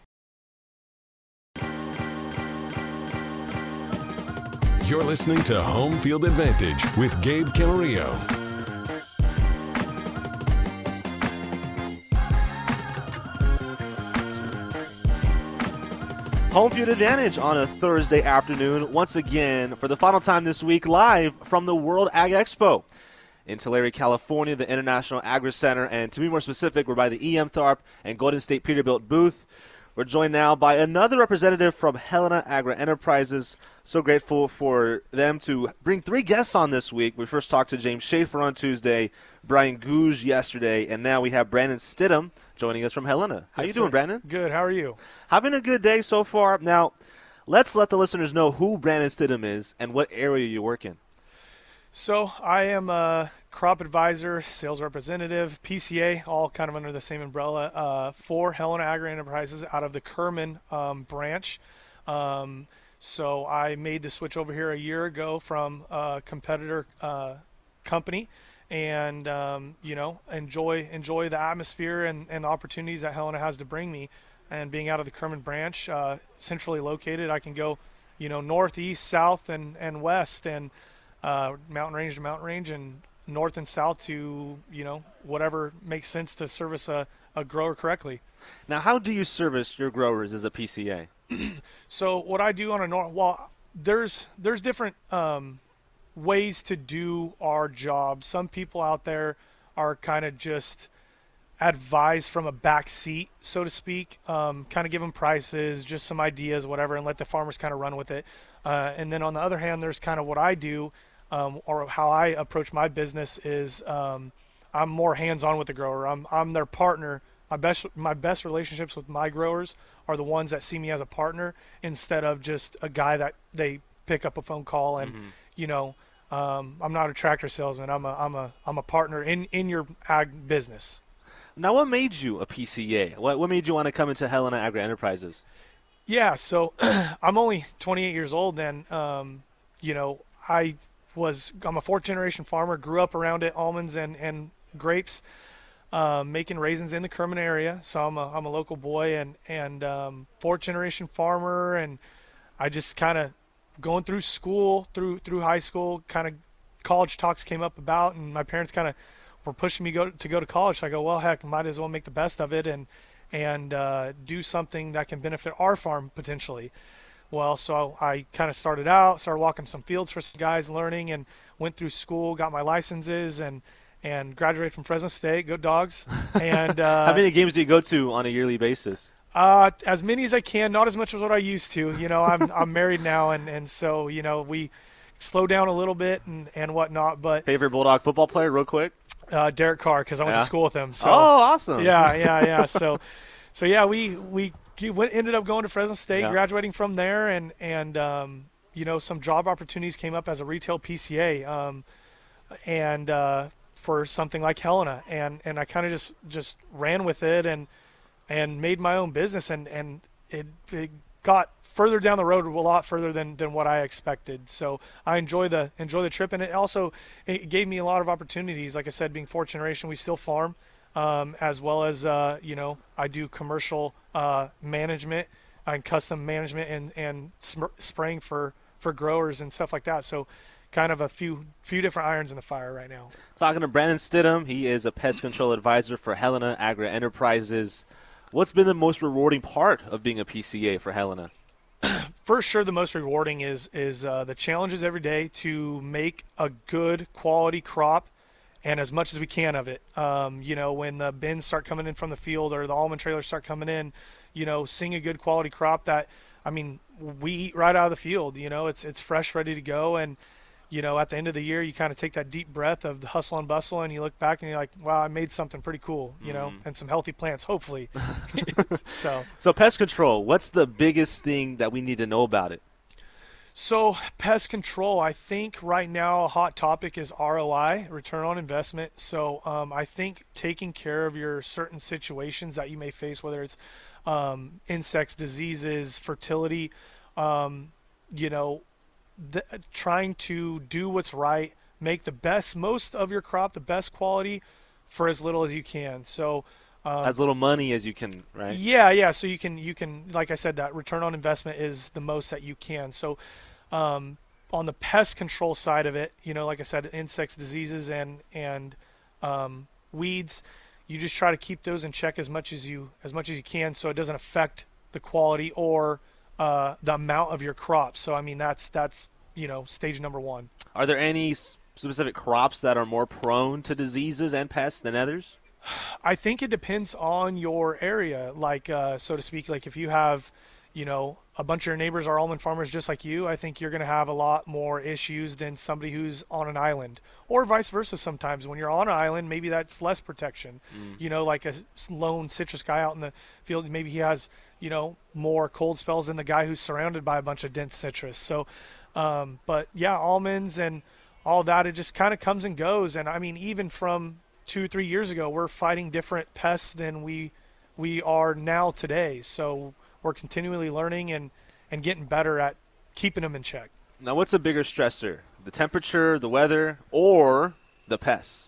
You're listening to Home Field Advantage with Gabe Camarillo. Home Field Advantage on a Thursday afternoon, once again, for the final time this week, live from the World Ag Expo in Tulare, California, the International Agri-Center. And to be more specific, we're by the E M. Tharp and Golden State Peterbilt booth. We're joined now by another representative from Helena Agri Enterprises. So grateful for them to bring three guests on this week. We first talked to James Schaefer on Tuesday, Brian Gouge yesterday, and now we have Brandon Stidham joining us from Helena. How Yes, you doing, sir. Brandon? Good. How are you? Having a good day so far. Now, let's let the listeners know who Brandon Stidham is and what area you work in. So I am a crop advisor, sales representative, P C A, all kind of under the same umbrella uh, for Helena Agri Enterprises out of the Kerman um, branch. Um, so I made the switch over here a year ago from a competitor uh, company, and um, you know enjoy enjoy the atmosphere and, and the opportunities that Helena has to bring me. And being out of the Kerman branch, uh, centrally located, I can go, you know, north, east, south, and and west, and Uh, mountain range to mountain range, and north and south to, you know, whatever makes sense to service a, a grower correctly. Now, how do you service your growers as a P C A? So what I do on a normal, well, there's there's different um, ways to do our job. Some people out there are kind of just advised from a back seat, so to speak, um, kind of give them prices, just some ideas, whatever, and let the farmers kind of run with it. Uh, and then on the other hand, there's kind of what I do. Um, or how I approach my business is um, I'm more hands-on with the grower. I'm I'm their partner. my best my best relationships with my growers are the ones that see me as a partner instead of just a guy that they pick up a phone call and mm-hmm. you know um, I'm not a tractor salesman. I'm a I'm a I'm a partner in, in your ag business. Now, what made you a P C A? What what made you want to come into Helena Agri Enterprises? Yeah, so I'm only twenty-eight years old, and um, you know I was I'm a fourth generation farmer. Grew up around it, almonds and and grapes. Uh, making raisins in the Kerman area, so I'm a, I'm a local boy and and um, fourth generation farmer, and I just kind of going through school, through through high school, kind of college talks came up about, and my parents kind of were pushing me go to go to college. So I go, well, heck, might as well make the best of it and and uh, do something that can benefit our farm potentially. Well, so I kind of started out, started walking some fields for some guys, learning, and went through school, got my licenses, and and graduated from Fresno State. Go Dogs. And uh, how many games do you go to on a yearly basis? Uh, as many as I can, not as much as what I used to. You know, I'm I'm married now, and, and so you know we slow down a little bit and, and whatnot. But favorite Bulldog football player, real quick? Uh, Derek Carr, because I went yeah. to school with him. So, oh, awesome. Yeah, yeah, yeah. so, so yeah, we we went, ended up going to Fresno State, yeah. graduating from there, and and um, you know some job opportunities came up as a retail P C A, um, and. Uh, for something like Helena, and and I kind of just just ran with it and and made my own business, and and it, it got further down the road, a lot further than than what I expected. So I enjoy the enjoy the trip, and it also it gave me a lot of opportunities. Like I said, being fourth generation, we still farm, um, as well as uh, you know I do commercial uh, management and custom management and and sm- spraying for for growers and stuff like that. So kind of a few few different irons in the fire right now. Talking to Brandon Stidham, he is a pest control advisor for Helena Agri Enterprises. What's been the most rewarding part of being a P C A for Helena? For sure, the most rewarding is is uh, the challenges every day to make a good quality crop and as much as we can of it. Um, you know, when the bins start coming in from the field or the almond trailers start coming in, you know, seeing a good quality crop that, I mean, we eat right out of the field. You know, it's it's fresh, ready to go, and you know, at the end of the year, you kind of take that deep breath of the hustle and bustle, and you look back and you're like, wow, I made something pretty cool, you mm. know, and some healthy plants, hopefully. so, so pest control, what's the biggest thing that we need to know about it? So pest control, I think right now a hot topic is R O I, return on investment. So um, I think taking care of your certain situations that you may face, whether it's um, insects, diseases, fertility, um, you know, The, trying to do what's right, make the best, most of your crop, the best quality for as little as you can. So um, as little money as you can, right? Yeah, yeah. So you can, you can, like I said, that return on investment is the most that you can. So um, on the pest control side of it, you know, like I said, insects, diseases, and and um, weeds, you just try to keep those in check as much as you as much as you can, so it doesn't affect the quality or Uh, the amount of your crops. So I mean that's that's you know stage number one. Are there any specific crops that are more prone to diseases and pests than others? I think it depends on your area, like uh, so to speak. Like if you have, you know, a bunch of your neighbors are almond farmers just like you, I think you're going to have a lot more issues than somebody who's on an island, or vice versa. Sometimes when you're on an island, maybe that's less protection. Mm. You know, like a lone citrus guy out in the field, maybe he has, you know, more cold spells than the guy who's surrounded by a bunch of dense citrus. So, um, but yeah, almonds and all that, it just kind of comes and goes. And I mean, even from two or three years ago, we're fighting different pests than we we are now today. So we're continually learning and, and getting better at keeping them in check. Now, what's a bigger stressor, the temperature, the weather, or the pests?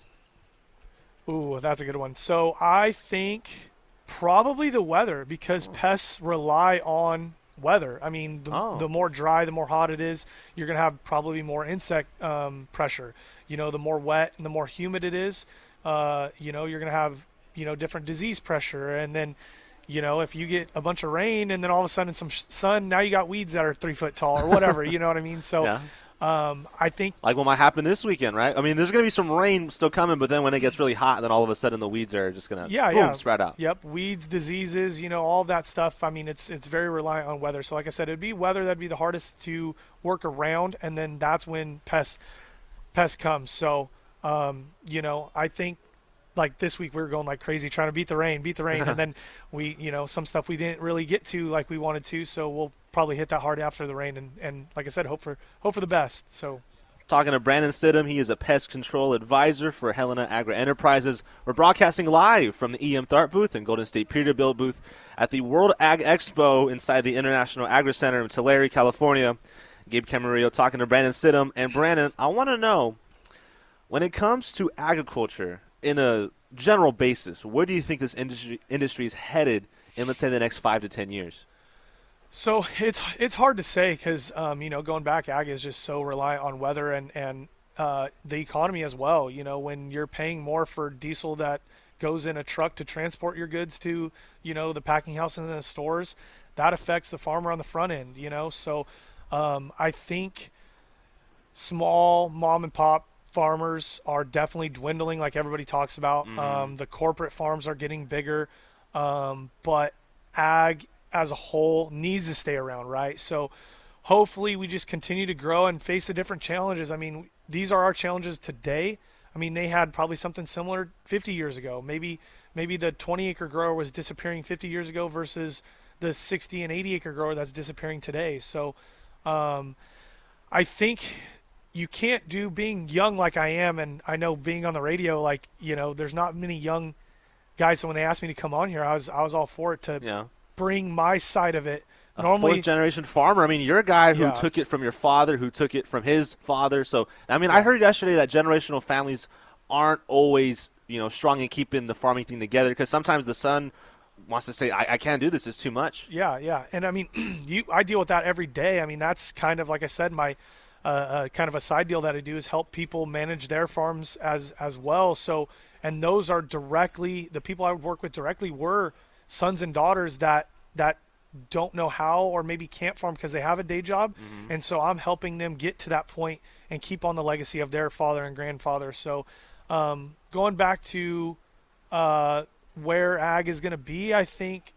Ooh, that's a good one. So I think probably the weather, because pests rely on weather. I mean, the, oh. the more dry, the more hot it is, you're going to have probably more insect um, pressure. You know, the more wet and the more humid it is, uh, you know, you're going to have, you know, different disease pressure. And then, you know, if you get a bunch of rain and then all of a sudden some sun, now you got weeds that are three foot tall or whatever, you know what I mean? So yeah. um, I think – like what might happen this weekend, right? I mean, there's going to be some rain still coming, but then when it gets really hot, then all of a sudden the weeds are just going to yeah, boom, yeah. spread out. Yep, weeds, diseases, you know, all that stuff. I mean, it's it's very reliant on weather. So like I said, it would be weather that would be the hardest to work around, and then that's when pests, pests come. So, um, you know, I think like this week we were going like crazy trying to beat the rain, beat the rain, and then we, you know, some stuff we didn't really get to like we wanted to. So we'll probably hit that hard after the rain, and, and like I said, hope for hope for the best. So. Talking to Brandon Stidham, he is a pest control advisor for Helena Agri Enterprises. We're broadcasting live from the E M Tharp booth and Golden State Peterbilt booth at the World Ag Expo inside the International Agri Center in Tulare, California. Gabe Camarillo talking to Brandon Stidham. And Brandon, I want to know, when it comes to agriculture in a general basis, where do you think this industry industry is headed in, let's say, the next five to ten years? So it's it's hard to say because, um, you know, going back, ag is just so reliant on weather and, and uh, the economy as well. You know, when you're paying more for diesel that goes in a truck to transport your goods to, you know, the packing house and the stores, that affects the farmer on the front end, you know. So um, I think small mom and pop farmers are definitely dwindling like everybody talks about. Mm-hmm. Um, the corporate farms are getting bigger, um, but ag as a whole needs to stay around, right? So hopefully we just continue to grow and face the different challenges. I mean, these are our challenges today. I mean, they had probably something similar fifty years ago. Maybe maybe the twenty acre grower was disappearing fifty years ago versus the sixty and eighty acre grower that's disappearing today. So um, I think you can't do, being young like I am, and I know being on the radio, like, you know, there's not many young guys. So when they asked me to come on here, I was I was all for it to yeah. bring my side of it. A Normally, fourth generation farmer. I mean, you're a guy who yeah. took it from your father, who took it from his father. So, I mean, I heard yesterday that generational families aren't always, you know, strong in keeping the farming thing together, because sometimes the son wants to say, I, I can't do this. It's too much. Yeah, yeah. And I mean, you, I deal with that every day. I mean, that's kind of, like I said, my uh, uh, kind of a side deal that I do is help people manage their farms as, as well. So, and those are directly, the people I would work with directly were sons and daughters that, that don't know how or maybe can't farm because they have a day job. Mm-hmm. And so I'm helping them get to that point and keep on the legacy of their father and grandfather. So um, going back to uh, where ag is going to be, I think,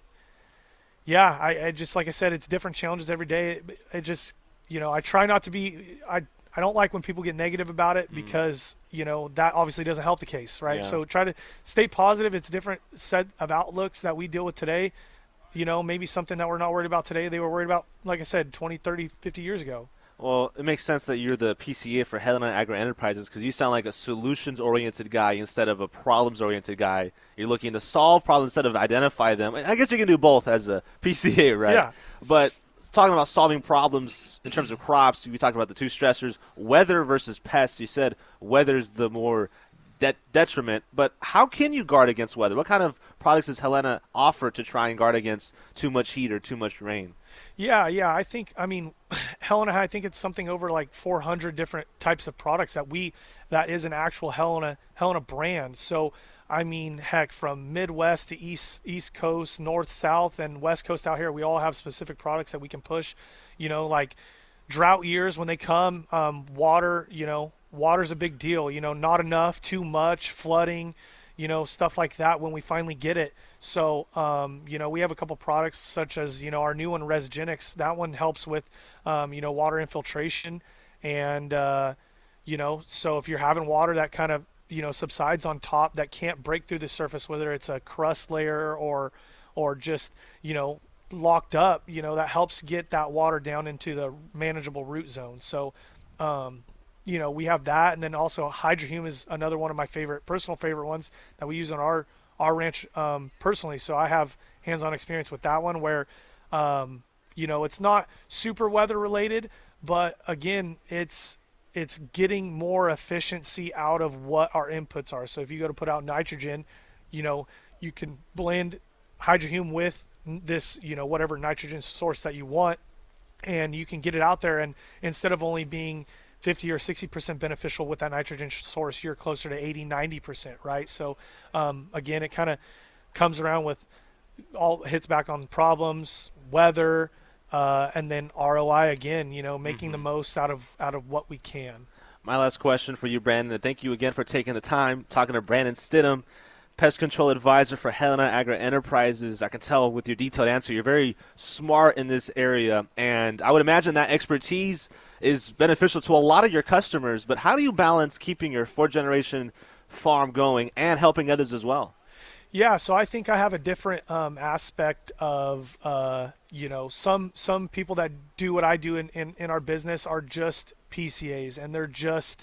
yeah, I, I just, like I said, it's different challenges every day. It, it just, you know, I try not to be, I, I don't like when people get negative about it, mm-hmm. because, you know, that obviously doesn't help the case, right? Yeah. So try to stay positive. It's a different set of outlooks that we deal with today. You know, maybe something that we're not worried about today, they were worried about, like I said, twenty, thirty, fifty years ago. Well, it makes sense that you're the P C A for Helena Agri Enterprises, because you sound like a solutions-oriented guy instead of a problems-oriented guy. You're looking to solve problems instead of identify them. I guess you can do both as a P C A, right? Yeah. But talking about solving problems in terms of crops, we talked about the two stressors, weather versus pests. You said weather's the more de- detriment, but how can you guard against weather? What kind of products does Helena offer to try and guard against too much heat or too much rain? Yeah, yeah. I think, I mean, Helena, I think it's something over like four hundred different types of products that we, that is an actual Helena, Helena brand. So, I mean, heck, from Midwest to East, East Coast, North, South, and West Coast out here, we all have specific products that we can push. You know, like drought years when they come, um, water, you know, water's a big deal. You know, not enough, too much, flooding, you know, stuff like that when we finally get it. So, um, you know, we have a couple products such as, you know, our new one, Resgenix. That one helps with, um, you know, water infiltration. And, uh, you know, so if you're having water that kind of, you know, subsides on top, that can't break through the surface, whether it's a crust layer or, or just, you know, locked up, you know, that helps get that water down into the manageable root zone. So, um, you know, we have that. And then also HydroHume is another one of my favorite, personal favorite ones that we use on our, our ranch um, personally. So I have hands-on experience with that one where, um, you know, it's not super weather related, but again, it's, it's getting more efficiency out of what our inputs are. So if you go to put out nitrogen, you know, you can blend HydroHume with this, you know, whatever nitrogen source that you want, and you can get it out there. And instead of only being fifty or sixty percent beneficial with that nitrogen source, you're closer to eighty, ninety percent, right? So, um, again, it kind of comes around with all hits back on problems, weather, uh, and then R O I again, you know, making mm-hmm. the most out of, out of what we can. My last question for you, Brandon, and thank you again for taking the time, talking to Brandon Stidham, Pest Control Advisor for Helena Agri Enterprises. I can tell with your detailed answer, you're very smart in this area, and I would imagine that expertise is beneficial to a lot of your customers. But how do you balance keeping your fourth generation farm going and helping others as well. Yeah, so I think I have a different um, aspect of, uh, you know, some some people that do what I do in, in, in our business are just P C As, and they're just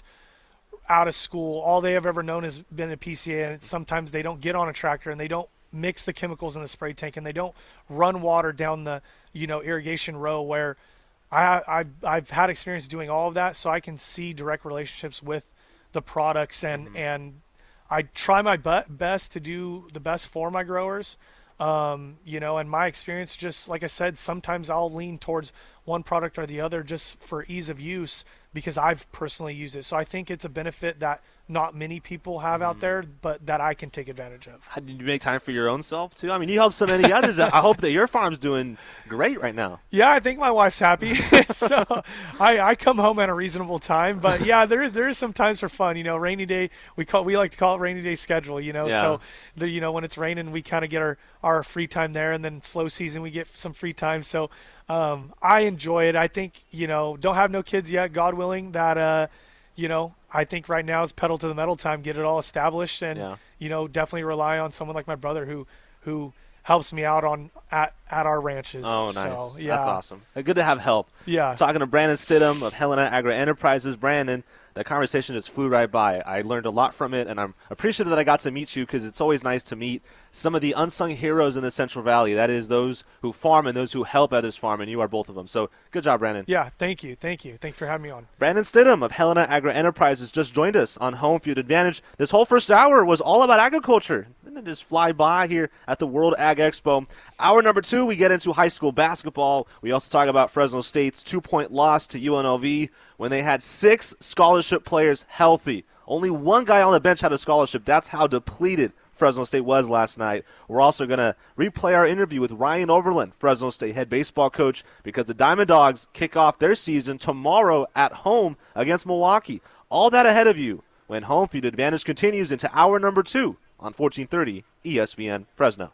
out of school. All they have ever known has been a P C A, and sometimes they don't get on a tractor, and they don't mix the chemicals in the spray tank, and they don't run water down the, you know, irrigation row, where I, I, I've had experience doing all of that, so I can see direct relationships with the products, and, mm-hmm. and I try my best to do the best for my growers, um, you know, and my experience, just like I said, sometimes I'll lean towards one product or the other just for ease of use because I've personally used it. So I think it's a benefit that not many people have mm. out there, but that I can take advantage of. How, did you make time for your own self too? I mean, you help so many others. I hope that your farm's doing great right now. Yeah, I think my wife's happy. so I, I come home at a reasonable time. But yeah, there is there is some times for fun. You know, rainy day, we call we like to call it rainy day schedule. You know, yeah. so the, you know, when it's raining, we kind of get our, our free time there, and then slow season we get some free time. So um, I enjoy it. I think, you know, don't have no kids yet, God willing, that uh, you know, I think right now is pedal to the metal time, get it all established, and yeah. you know, definitely rely on someone like my brother who who helps me out on at, at our ranches. Oh, nice. So, yeah. That's awesome. Good to have help. Yeah. I'm talking to Brandon Stidham of Helena Agri Enterprises. Brandon, that conversation just flew right by. I learned a lot from it, and I'm appreciative that I got to meet you because it's always nice to meet some of the unsung heroes in the Central Valley. That is those who farm and those who help others farm, and you are both of them. So good job, Brandon. Yeah, thank you. Thank you. Thanks for having me on. Brandon Stidham of Helena Agri Enterprises just joined us on Home Field Advantage. This whole first hour was all about agriculture. Didn't it just fly by here at the World Ag Expo? Hour number two, we get into high school basketball. We also talk about Fresno State's two-point loss to U N L V when they had six scholarship players healthy. Only one guy on the bench had a scholarship. That's how depleted Fresno State was last night. We're also going to replay our interview with Ryan Overland, Fresno State head baseball coach, because the Diamond Dogs kick off their season tomorrow at home against Milwaukee. All that ahead of you when Home Field Advantage continues into hour number two on fourteen thirty E S P N Fresno.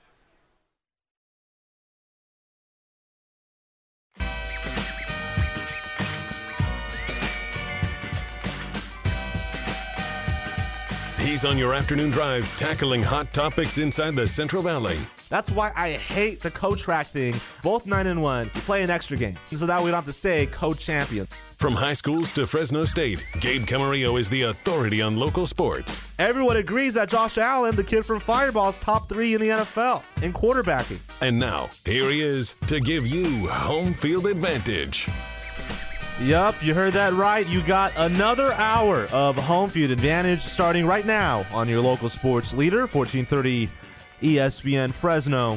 He's on your afternoon drive, tackling hot topics inside the Central Valley. That's why I hate the co-track thing. Both nine and one. You play an extra game, so that we don't have to say co-champion. From high schools to Fresno State, Gabe Camarillo is the authority on local sports. Everyone agrees that Josh Allen, the kid from Fireball, is top three in the N F L in quarterbacking. And now, here he is to give you home field advantage. Yup, you heard that right. You got another hour of Home Field Advantage starting right now on your local sports leader, fourteen thirty E S P N Fresno.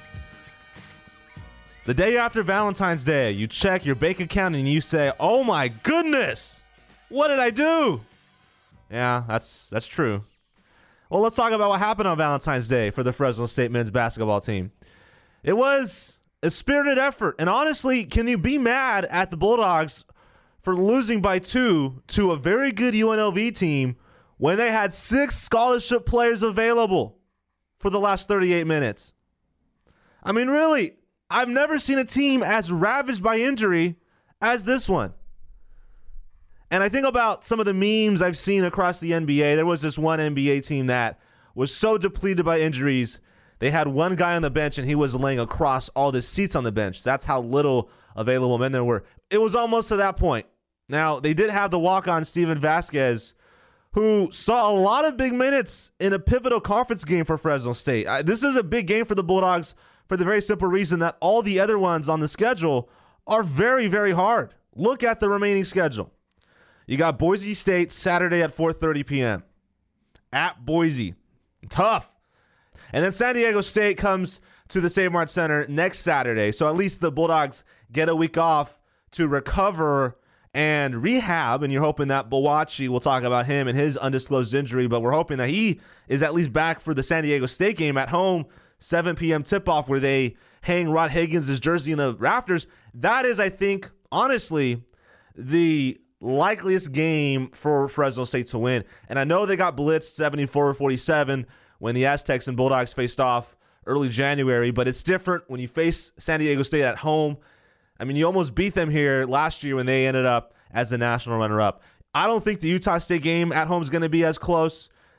The day after Valentine's Day, you check your bank account and you say, oh my goodness, what did I do? Yeah, that's that's true. Well, let's talk about what happened on Valentine's Day for the Fresno State men's basketball team. It was a spirited effort, and honestly, can you be mad at the Bulldogs for losing by two to a very good U N L V team when they had six scholarship players available for the last thirty-eight minutes? I mean, really, I've never seen a team as ravaged by injury as this one. And I think about some of the memes I've seen across the N B A. There was this one N B A team that was so depleted by injuries, they had one guy on the bench and he was laying across all the seats on the bench. That's how little available men there were. It was almost to that point. Now, they did have the walk-on Steven Vasquez, who saw a lot of big minutes in a pivotal conference game for Fresno State. Uh, this is a big game for the Bulldogs for the very simple reason that all the other ones on the schedule are very, very hard. Look at the remaining schedule. You got Boise State Saturday at four thirty p.m. at Boise. Tough. And then San Diego State comes to the Save Mart Center next Saturday. So at least the Bulldogs get a week off to recover and rehab, and you're hoping that Bowachi, we'll talk about him and his undisclosed injury, but we're hoping that he is at least back for the San Diego State game at home, seven p.m. tip-off where they hang Rod Higgins' jersey in the rafters. That is, I think, honestly, the likeliest game for Fresno State to win. And I know they got blitzed seventy-four forty-seven when the Aztecs and Bulldogs faced off early January, but it's different when you face San Diego State at home. I mean, you almost beat them here last year when they ended up as the national runner-up. I don't think the Utah State game at home is going to be as close.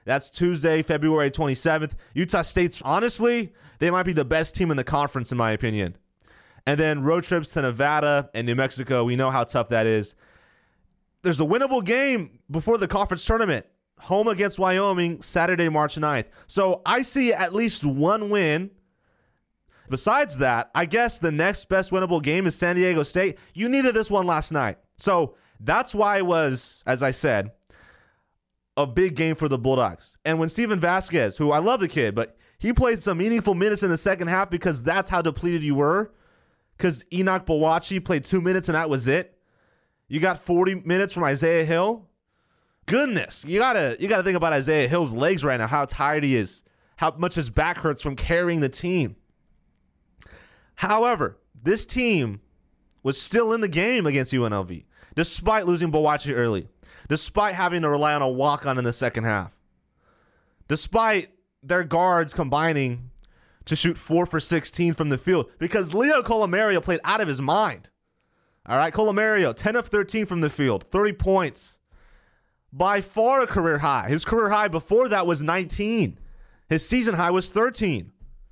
That's Tuesday, February twenty-seventh. Utah State's, honestly, they might be the best team in the conference, in my opinion. And then road trips to Nevada and New Mexico. We know how tough that is. There's a winnable game before the conference tournament. Home against Wyoming, Saturday, March ninth. So I see at least one win. Besides that, I guess the next best winnable game is San Diego State. You needed this one last night. So that's why it was, as I said, a big game for the Bulldogs. And when Steven Vasquez, who I love the kid, but he played some meaningful minutes in the second half because that's how depleted you were. Because Enoch Bawachi played two minutes and that was it. You got forty minutes from Isaiah Hill. Goodness, you gotta you gotta think about Isaiah Hill's legs right now, how tired he is, how much his back hurts from carrying the team. However, this team was still in the game against U N L V, despite losing Bawachi early, despite having to rely on a walk-on in the second half, despite their guards combining to shoot four for sixteen from the field, because Leo Colomario played out of his mind. All right, Colomario, ten of thirteen from the field, thirty points. By far a career high. His career high before that was nineteen. His season high was thirteen.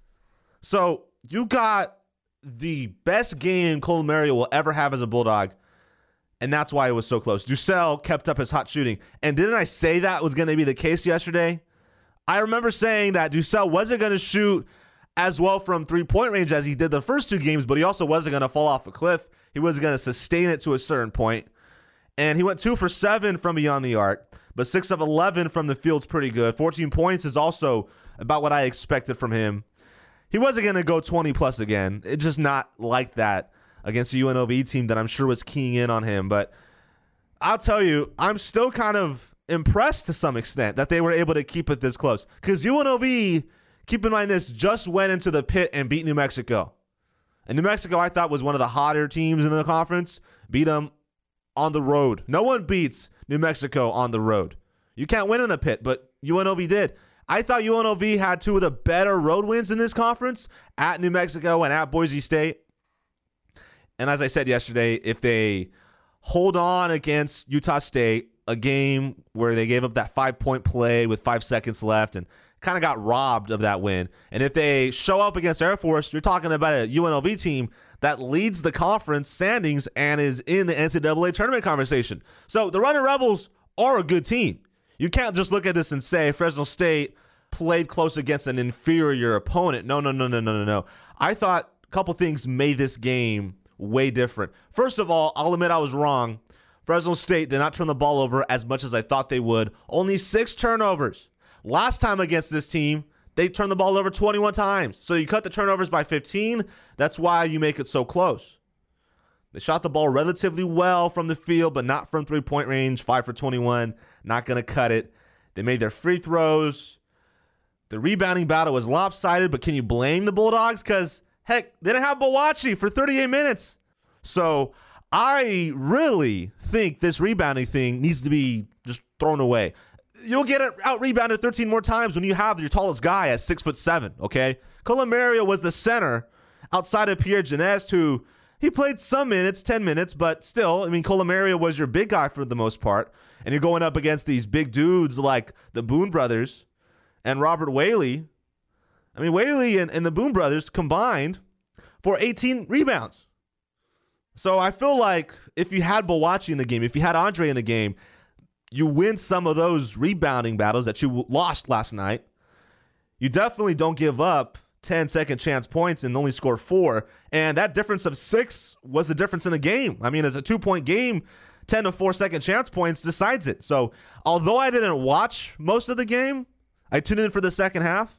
So you got the best game Colomario will ever have as a Bulldog, and that's why it was so close. Ducell kept up his hot shooting. And didn't I say that was going to be the case yesterday? I remember saying that Ducell wasn't going to shoot as well from three-point range as he did the first two games, but he also wasn't going to fall off a cliff. He wasn't going to sustain it to a certain point. And he went two for seven from beyond the arc, but six of eleven from the field's pretty good. fourteen points is also about what I expected from him. He wasn't going to go twenty plus again. It's just not like that against a U N L V team that I'm sure was keying in on him. But I'll tell you, I'm still kind of impressed to some extent that they were able to keep it this close. Because U N L V, keep in mind this, just went into the pit and beat New Mexico. And New Mexico, I thought, was one of the hotter teams in the conference. Beat them on the road. No one beats New Mexico on the road. You can't win in the pit, but U N L V did. I thought U N L V had two of the better road wins in this conference at New Mexico and at Boise State. And as I said yesterday, if they hold on against Utah State, a game where they gave up that five-point play with five seconds left and kind of got robbed of that win, and if they show up against Air Force, you're talking about a U N L V team that leads the conference standings and is in the N C double A tournament conversation. So the Running Rebels are a good team. You can't just look at this and say Fresno State played close against an inferior opponent. No, no, no, no, no, no, no. I thought a couple things made this game way different. First of all, I'll admit I was wrong. Fresno State did not turn the ball over as much as I thought they would. Only six turnovers. Last time against this team, they turned the ball over twenty-one times. So you cut the turnovers by fifteen. That's why you make it so close. They shot the ball relatively well from the field, but not from three-point range. five for twenty-one. Not going to cut it. They made their free throws. The rebounding battle was lopsided, but can you blame the Bulldogs? Because, heck, they didn't have Bawachi for thirty-eight minutes. So I really think this rebounding thing needs to be just thrown away. You'll get it out-rebounded thirteen more times when you have your tallest guy at six foot seven, okay? Colomario was the center outside of Pierre Genest, who he played some minutes, ten minutes, but still, I mean, Colomario was your big guy for the most part, and you're going up against these big dudes like the Boone brothers and Robert Whaley. I mean, Whaley and, and the Boone brothers combined for eighteen rebounds. So I feel like if you had Bawachi in the game, if you had Andre in the game, you win some of those rebounding battles that you lost last night. You definitely don't give up ten second chance points and only score four. And that difference of six was the difference in the game. I mean, it's a two-point game. ten to four second chance points decides it. So although I didn't watch most of the game, I tuned in for the second half.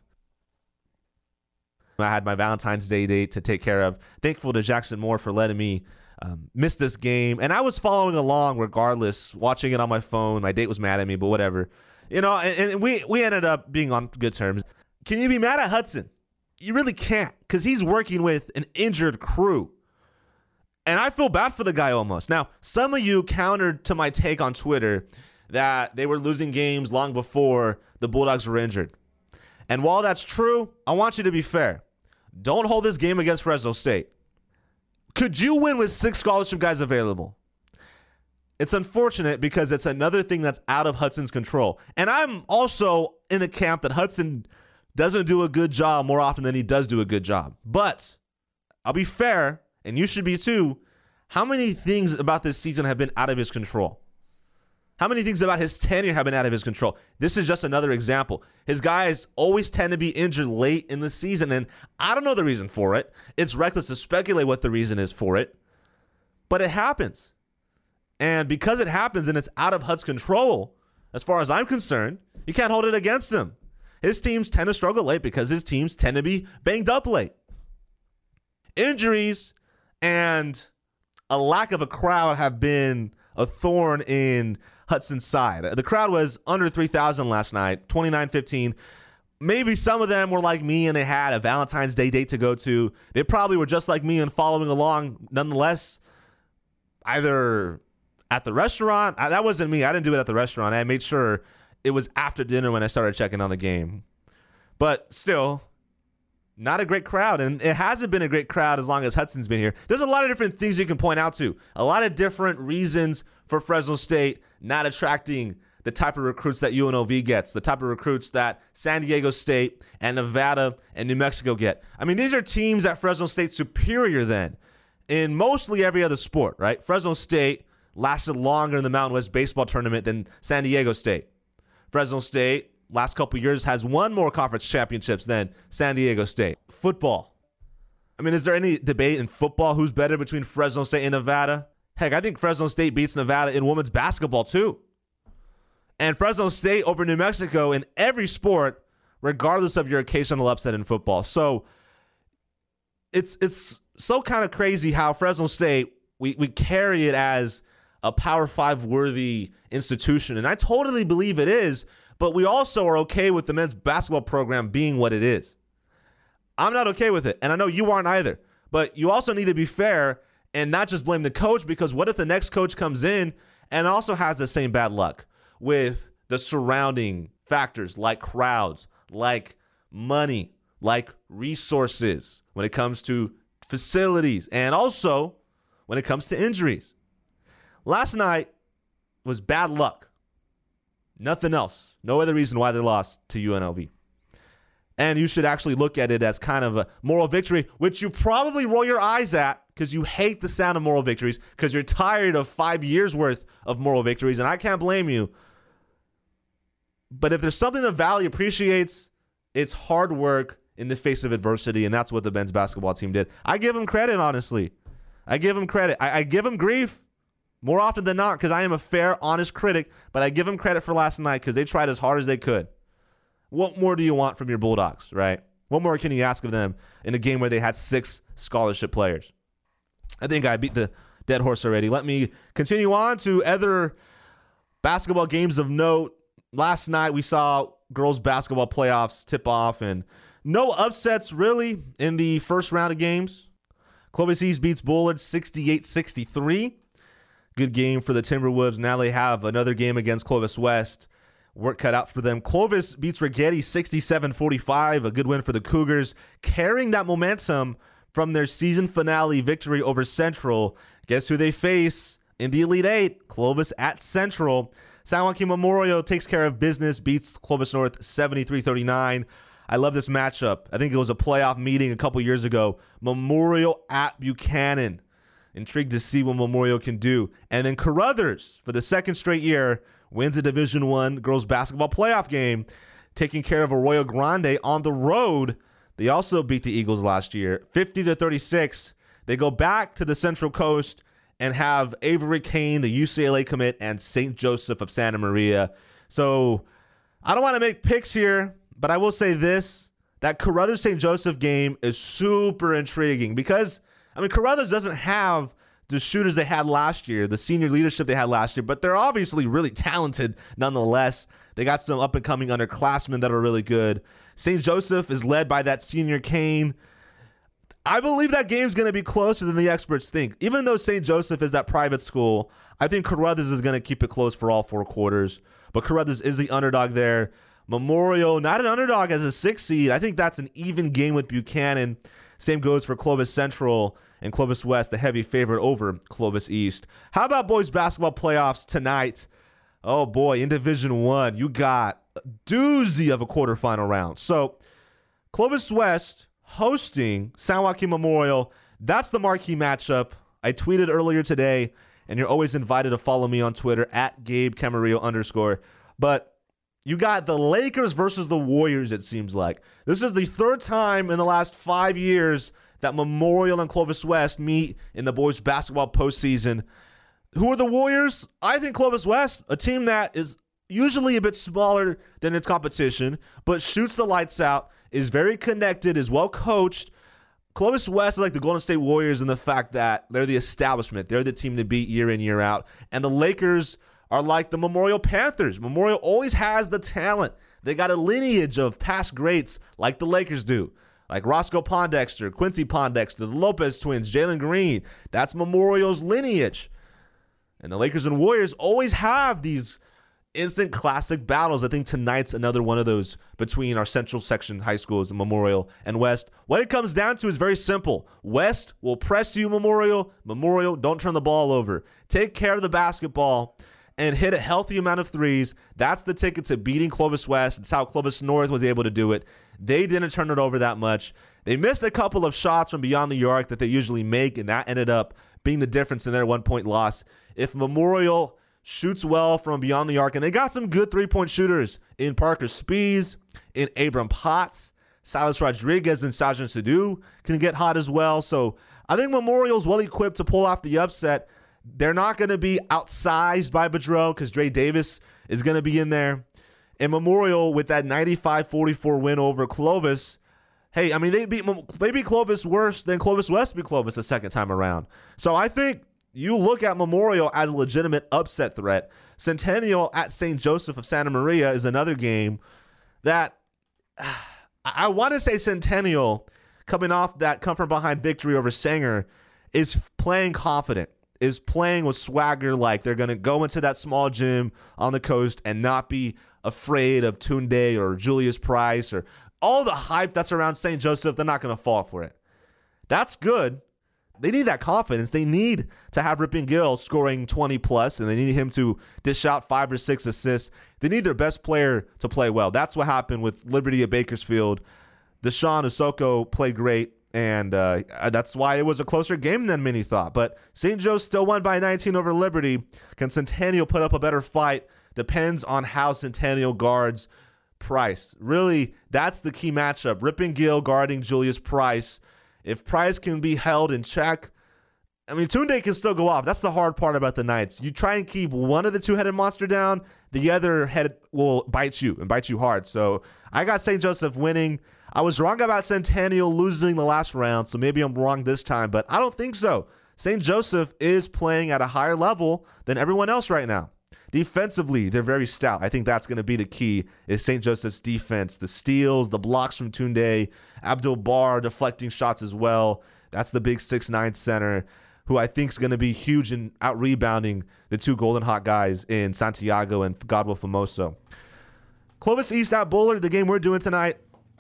I had my Valentine's Day date to take care of. Thankful to Jackson Moore for letting me Um, missed this game, and I was following along regardless, watching it on my phone. My date was mad at me, but whatever. You know, and, and we, we ended up being on good terms. Can you be mad at Hudson? You really can't, because he's working with an injured crew. And I feel bad for the guy almost. Now, some of you countered to my take on Twitter that they were losing games long before the Bulldogs were injured. And while that's true, I want you to be fair. Don't hold this game against Fresno State. Could you win with six scholarship guys available? It's unfortunate because it's another thing that's out of Hudson's control. And I'm also in the camp that Hudson doesn't do a good job more often than he does do a good job. But I'll be fair, and you should be too. How many things about this season have been out of his control? How many things about his tenure have been out of his control? This is just another example. His guys always tend to be injured late in the season, and I don't know the reason for it. It's reckless to speculate what the reason is for it, but it happens. And because it happens and it's out of Hud's control, as far as I'm concerned, you can't hold it against him. His teams tend to struggle late because his teams tend to be banged up late. Injuries and a lack of a crowd have been a thorn in Hudson's side. The crowd was under three thousand last night, twenty-nine fifteen. Maybe some of them were like me and they had a Valentine's Day date to go to. They probably were just like me and following along nonetheless, either at the restaurant. I, that wasn't me. I didn't do it at the restaurant. I made sure it was after dinner when I started checking on the game. But still, not a great crowd, and it hasn't been a great crowd as long as Hudson's been here. There's a lot of different things you can point out to, a lot of different reasons for Fresno State not attracting the type of recruits that U N L V gets, the type of recruits that San Diego State and Nevada and New Mexico get. I mean, these are teams that Fresno State's superior than in mostly every other sport, right? Fresno State lasted longer in the Mountain West baseball tournament than San Diego State. Fresno State, last couple years, has won more conference championships than San Diego State. Football. I mean, is there any debate in football who's better between Fresno State and Nevada? Heck, I think Fresno State beats Nevada in women's basketball too. And Fresno State over New Mexico in every sport, regardless of your occasional upset in football. So it's it's so kind of crazy how Fresno State, we, we carry it as a Power Five worthy institution. And I totally believe it is, but we also are okay with the men's basketball program being what it is. I'm not okay with it, and I know you aren't either. But you also need to be fair and not just blame the coach, because what if the next coach comes in and also has the same bad luck with the surrounding factors like crowds, like money, like resources when it comes to facilities, and also when it comes to injuries. Last night was bad luck. Nothing else. No other reason why they lost to U N L V. And you should actually look at it as kind of a moral victory, which you probably roll your eyes at because you hate the sound of moral victories because you're tired of five years worth of moral victories, and I can't blame you. But if there's something the Valley appreciates, it's hard work in the face of adversity, and that's what the men's basketball team did. I give them credit, honestly. I give them credit. I, I give them grief more often than not because I am a fair, honest critic, but I give them credit for last night because they tried as hard as they could. What more do you want from your Bulldogs, right? What more can you ask of them in a game where they had six scholarship players? I think I beat the dead horse already. Let me continue on to other basketball games of note. Last night we saw girls basketball playoffs tip off, and no upsets really in the first round of games. Clovis East beats Bullard sixty-eight sixty-three. Good game for the Timberwolves. Now they have another game against Clovis West. Work cut out for them. Clovis beats Rigetti sixty-seven forty-five. A good win for the Cougars, carrying that momentum from their season finale victory over Central. Guess who they face in the Elite Eight? Clovis at Central. San Joaquin Memorial takes care of business, beats Clovis North seventy-three thirty-nine. I love this matchup. I think it was a playoff meeting a couple years ago. Memorial at Buchanan. Intrigued to see what Memorial can do. And then Carruthers, for the second straight year, wins a Division One girls basketball playoff game, taking care of Arroyo Grande on the road. They also beat the Eagles last year, fifty to thirty-six. They go back to the Central Coast and have Avery Kane, the U C L A commit, and Saint Joseph of Santa Maria. So I don't want to make picks here, but I will say this, that Carruthers-Saint Joseph game is super intriguing because, I mean, Carruthers doesn't have the shooters they had last year, the senior leadership they had last year, but they're obviously really talented nonetheless. They got some up-and-coming underclassmen that are really good. Saint Joseph is led by that senior Kane. I believe that game's going to be closer than the experts think. Even though Saint Joseph is that private school, I think Carruthers is going to keep it close for all four quarters. But Carruthers is the underdog there. Memorial, not an underdog as a six seed. I think that's an even game with Buchanan. Same goes for Clovis Central and Clovis West, the heavy favorite over Clovis East. How about boys basketball playoffs tonight? Oh boy, in Division One, you got a doozy of a quarterfinal round. So Clovis West hosting San Joaquin Memorial. That's the marquee matchup. I tweeted earlier today, and you're always invited to follow me on Twitter at Gabe Camarillo underscore. But you got the Lakers versus the Warriors, it seems like. This is the third time in the last five years that Memorial and Clovis West meet in the boys basketball postseason. Who are the Warriors? I think Clovis West, a team that is usually a bit smaller than its competition, but shoots the lights out, is very connected, is well coached. Clovis West is like the Golden State Warriors in the fact that they're the establishment. They're the team to beat year in, year out. And the Lakers are like the Memorial Panthers. Memorial always has the talent. They got a lineage of past greats like the Lakers do. Like Roscoe Pondexter, Quincy Pondexter, the Lopez twins, Jalen Green. That's Memorial's lineage. And the Lakers and Warriors always have these instant classic battles. I think tonight's another one of those between our central section high schools, Memorial and West. What it comes down to is very simple. West will press you, Memorial. Memorial, don't turn the ball over. Take care of the basketball and hit a healthy amount of threes. That's the ticket to beating Clovis West. It's how Clovis North was able to do it. They didn't turn it over that much. They missed a couple of shots from beyond the arc that they usually make, and that ended up being the difference in their one-point loss. If Memorial shoots well from beyond the arc, and they got some good three-point shooters in Parker Spees, in Abram Potts, Silas Rodriguez, and Sajan Sadu can get hot as well. So I think Memorial's well-equipped to pull off the upset. They're not going to be outsized by Bedreau because Dre Davis is going to be in there. And Memorial, with that ninety-five forty-four win over Clovis, hey, I mean, they beat, they beat Clovis worse than Clovis West beat Clovis the second time around. So I think you look at Memorial as a legitimate upset threat. Centennial at Saint Joseph of Santa Maria is another game that uh, I want to say Centennial, coming off that come-from-behind victory over Sanger, is playing confident, is playing with swagger, like they're going to go into that small gym on the coast and not be afraid of Tunde or Julius Price or all the hype that's around Saint Joseph. They're not going to fall for it. That's good. They need that confidence. They need to have Ripon Gill scoring twenty plus, and they need him to dish out five or six assists. They need their best player to play well. That's what happened with Liberty at Bakersfield. Deshaun Osoko played great, and uh, that's why it was a closer game than many thought. But Saint Joe still won by nineteen over Liberty. Can Centennial put up a better fight? Depends on how Centennial guards Price. Really, that's the key matchup. Ripon Gill guarding Julius Price. If Price can be held in check, I mean, Tunde can still go off. That's the hard part about the Knights. You try and keep one of the two-headed monster down, the other head will bite you and bite you hard. So I got Saint Joseph winning. I was wrong about Centennial losing the last round, so maybe I'm wrong this time, but I don't think so. Saint Joseph is playing at a higher level than everyone else right now. Defensively, they're very stout. I think that's going to be the key, is Saint Joseph's defense. The steals, the blocks from Tunde, Abdul-Bar deflecting shots as well. That's the big six nine center, who I think is going to be huge in out-rebounding the two Golden Hawk guys in Santiago and Godwell Famoso. Clovis East at Bullard, the game we're doing tonight.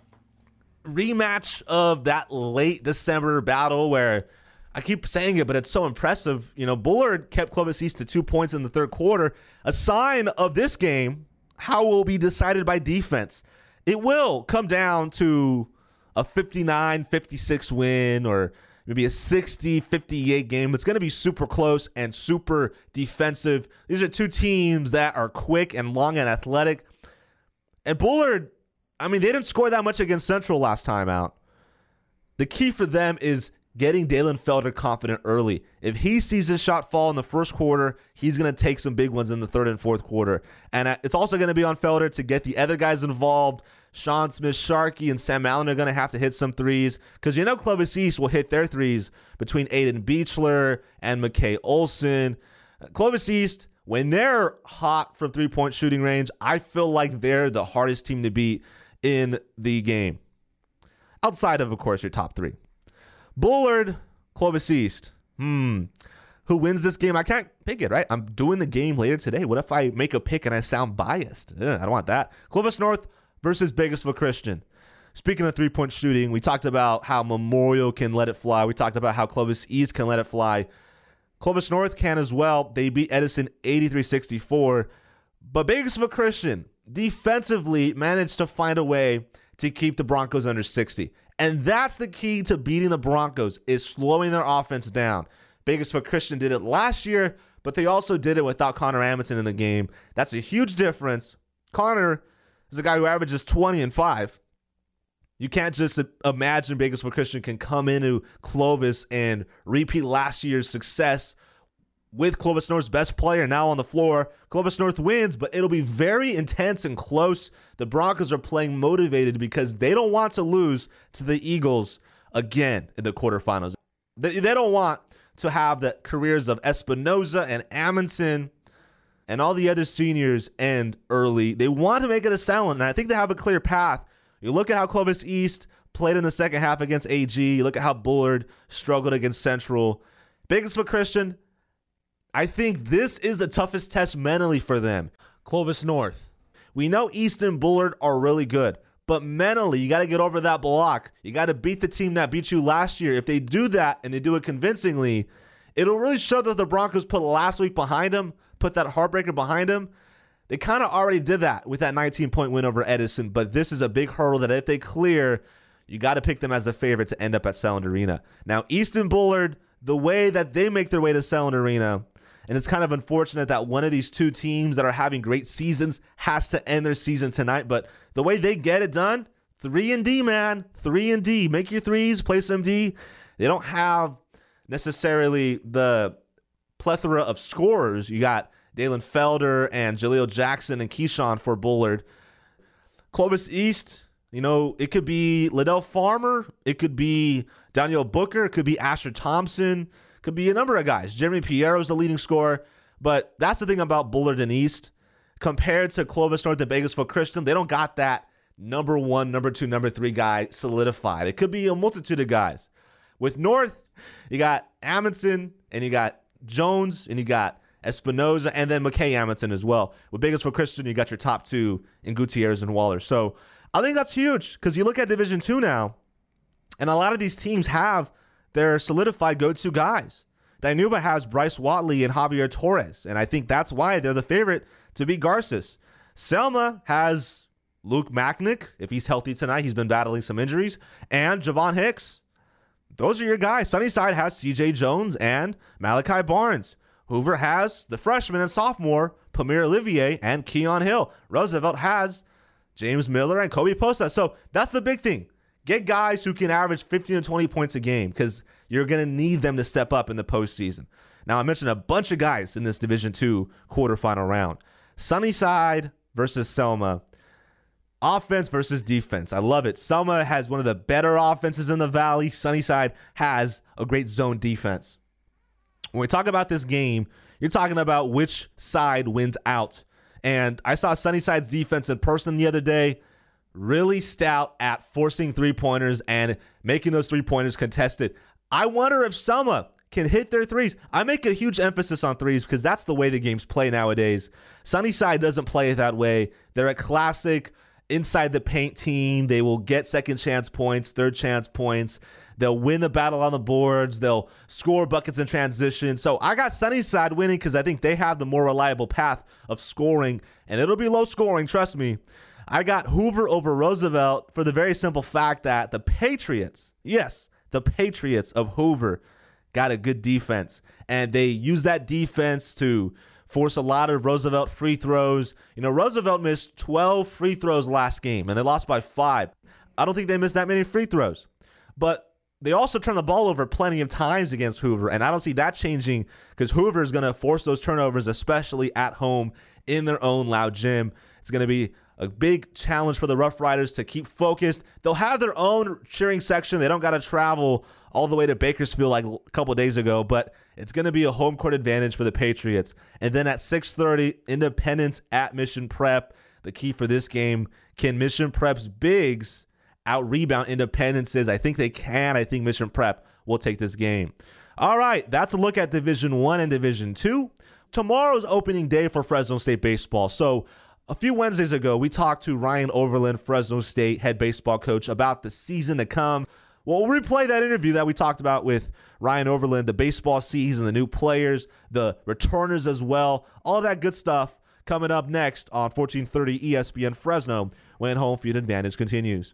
Rematch of that late December battle where I keep saying it, but it's so impressive. You know, Bullard kept Clovis East to two points in the third quarter. A sign of this game, how it will be decided by defense. It will come down to a fifty-nine fifty-six win or maybe a sixty fifty-eight game. It's going to be super close and super defensive. These are two teams that are quick and long and athletic. And Bullard, I mean, they didn't score that much against Central last time out. The key for them is getting Dalen Felder confident early. If he sees his shot fall in the first quarter, he's going to take some big ones in the third and fourth quarter. And it's also going to be on Felder to get the other guys involved. Sean Smith-Sharkey and Sam Allen are going to have to hit some threes because you know Clovis East will hit their threes between Aiden Beechler and McKay Olson. Clovis East, when they're hot from three-point shooting range, I feel like they're the hardest team to beat in the game. Outside of, of course, your top three. Bullard, Clovis East. Hmm. Who wins this game? I can't pick it, right? I'm doing the game later today. What if I make a pick and I sound biased? Ugh, I don't want that. Clovis North versus Bakersfield Christian. speaking of three-point shooting, we talked about how Memorial can let it fly. We talked about how Clovis East can let it fly. Clovis North can as well. They beat Edison eighty-three sixty-four. But Bakersfield Christian defensively managed to find a way to keep the Broncos under sixty. And that's the key to beating the Broncos, is slowing their offense down. Bakersfield Christian did it last year, but they also did it without Connor Amundsen in the game. That's a huge difference. Connor is a guy who averages twenty and five. You can't just imagine Bakersfield Christian can come into Clovis and repeat last year's success with Clovis North's best player now on the floor. Clovis North wins, but it'll be very intense and close. The Broncos are playing motivated because they don't want to lose to the Eagles again in the quarterfinals. They, they don't want to have the careers of Espinoza and Amundsen and all the other seniors end early. They want to make it a Selland, and I think they have a clear path. You look at how Clovis East played in the second half against A G. You look at how Bullard struggled against Central. Bakersfield Christian, I think this is the toughest test mentally for them. Clovis North. We know East and Bullard are really good, but mentally, you got to get over that block. You got to beat the team that beat you last year. If they do that and they do it convincingly, it'll really show that the Broncos put last week behind them, put that heartbreaker behind them. They kind of already did that with that nineteen-point win over Edison, but this is a big hurdle that if they clear, you got to pick them as the favorite to end up at Selland Arena. Now, East and Bullard, the way that they make their way to Selland Arena, and it's kind of unfortunate that one of these two teams that are having great seasons has to end their season tonight, but the way they get it done, three and D, man. Three and D. Make your threes, play some D. They don't have necessarily the plethora of scorers. You got Dalen Felder and Jaleel Jackson and Keyshawn for Bullard. Clovis East, you know, it could be Liddell Farmer. It could be Daniel Booker. It could be Asher Thompson. Could be a number of guys. Jeremy Piero's the leading scorer. But that's the thing about Bullard and East. Compared to Clovis North and Bakersfield Christian, they don't got that number one, number two, number three guy solidified. It could be a multitude of guys. With North, you got Amundsen, and you got Jones, and you got Espinoza, and then McKay Amundsen as well. With Bakersfield Christian, you got your top two in Gutierrez and Waller. So I think that's huge because you look at Division two now, and a lot of these teams have their solidified go-to guys. Dinuba has Bryce Watley and Javier Torres, and I think that's why they're the favorite to beat Garces. Selma has Luke Macknick. If he's healthy tonight, he's been battling some injuries. And Javon Hicks. Those are your guys. Sunnyside has C J Jones and Malachi Barnes. Hoover has the freshman and sophomore, Pamir Olivier and Keon Hill. Roosevelt has James Miller and Kobe Posta. So that's the big thing. Get guys who can average fifteen to twenty points a game because you're going to need them to step up in the postseason. Now, I mentioned a bunch of guys in this Division two quarterfinal round. Sunnyside versus Selma. Offense versus defense. I love it. Selma has one of the better offenses in the Valley. Sunnyside has a great zone defense. When we talk about this game, you're talking about which side wins out. And I saw Sunnyside's defense in person the other day. Really stout at forcing three-pointers and making those three-pointers contested. I wonder if Selma can hit their threes. I make a huge emphasis on threes because that's the way the games play nowadays. Sunnyside doesn't play it that way. They're a classic inside the paint team. They will get second chance points, third chance points. They'll win the battle on the boards. They'll score buckets in transition. So I got Sunnyside winning because I think they have the more reliable path of scoring, and it'll be low scoring, trust me. I got Hoover over Roosevelt for the very simple fact that the Patriots, yes, the Patriots of Hoover got a good defense, and they use that defense to force a lot of Roosevelt free throws. You know, Roosevelt missed twelve free throws last game, and they lost by five. I don't think they missed that many free throws. But they also turned the ball over plenty of times against Hoover, and I don't see that changing because Hoover is going to force those turnovers, especially at home in their own loud gym. It's going to be a big challenge for the Rough Riders to keep focused. They'll have their own cheering section. They don't got to travel all the way to Bakersfield like a couple of days ago, but it's going to be a home court advantage for the Patriots. And then at six thirty, Independence at Mission Prep. The key for this game, can Mission Prep's bigs out-rebound Independence's? I think they can. I think Mission Prep will take this game. All right, that's a look at Division one and Division two. Tomorrow's opening day for Fresno State baseball, so A few Wednesdays ago, we talked to Ryan Overland, Fresno State head baseball coach, about the season to come. Well, we'll replay that interview that we talked about with Ryan Overland, the baseball season, the new players, the returners as well, all that good stuff coming up next on fourteen thirty E S P N Fresno when Home Field Advantage continues.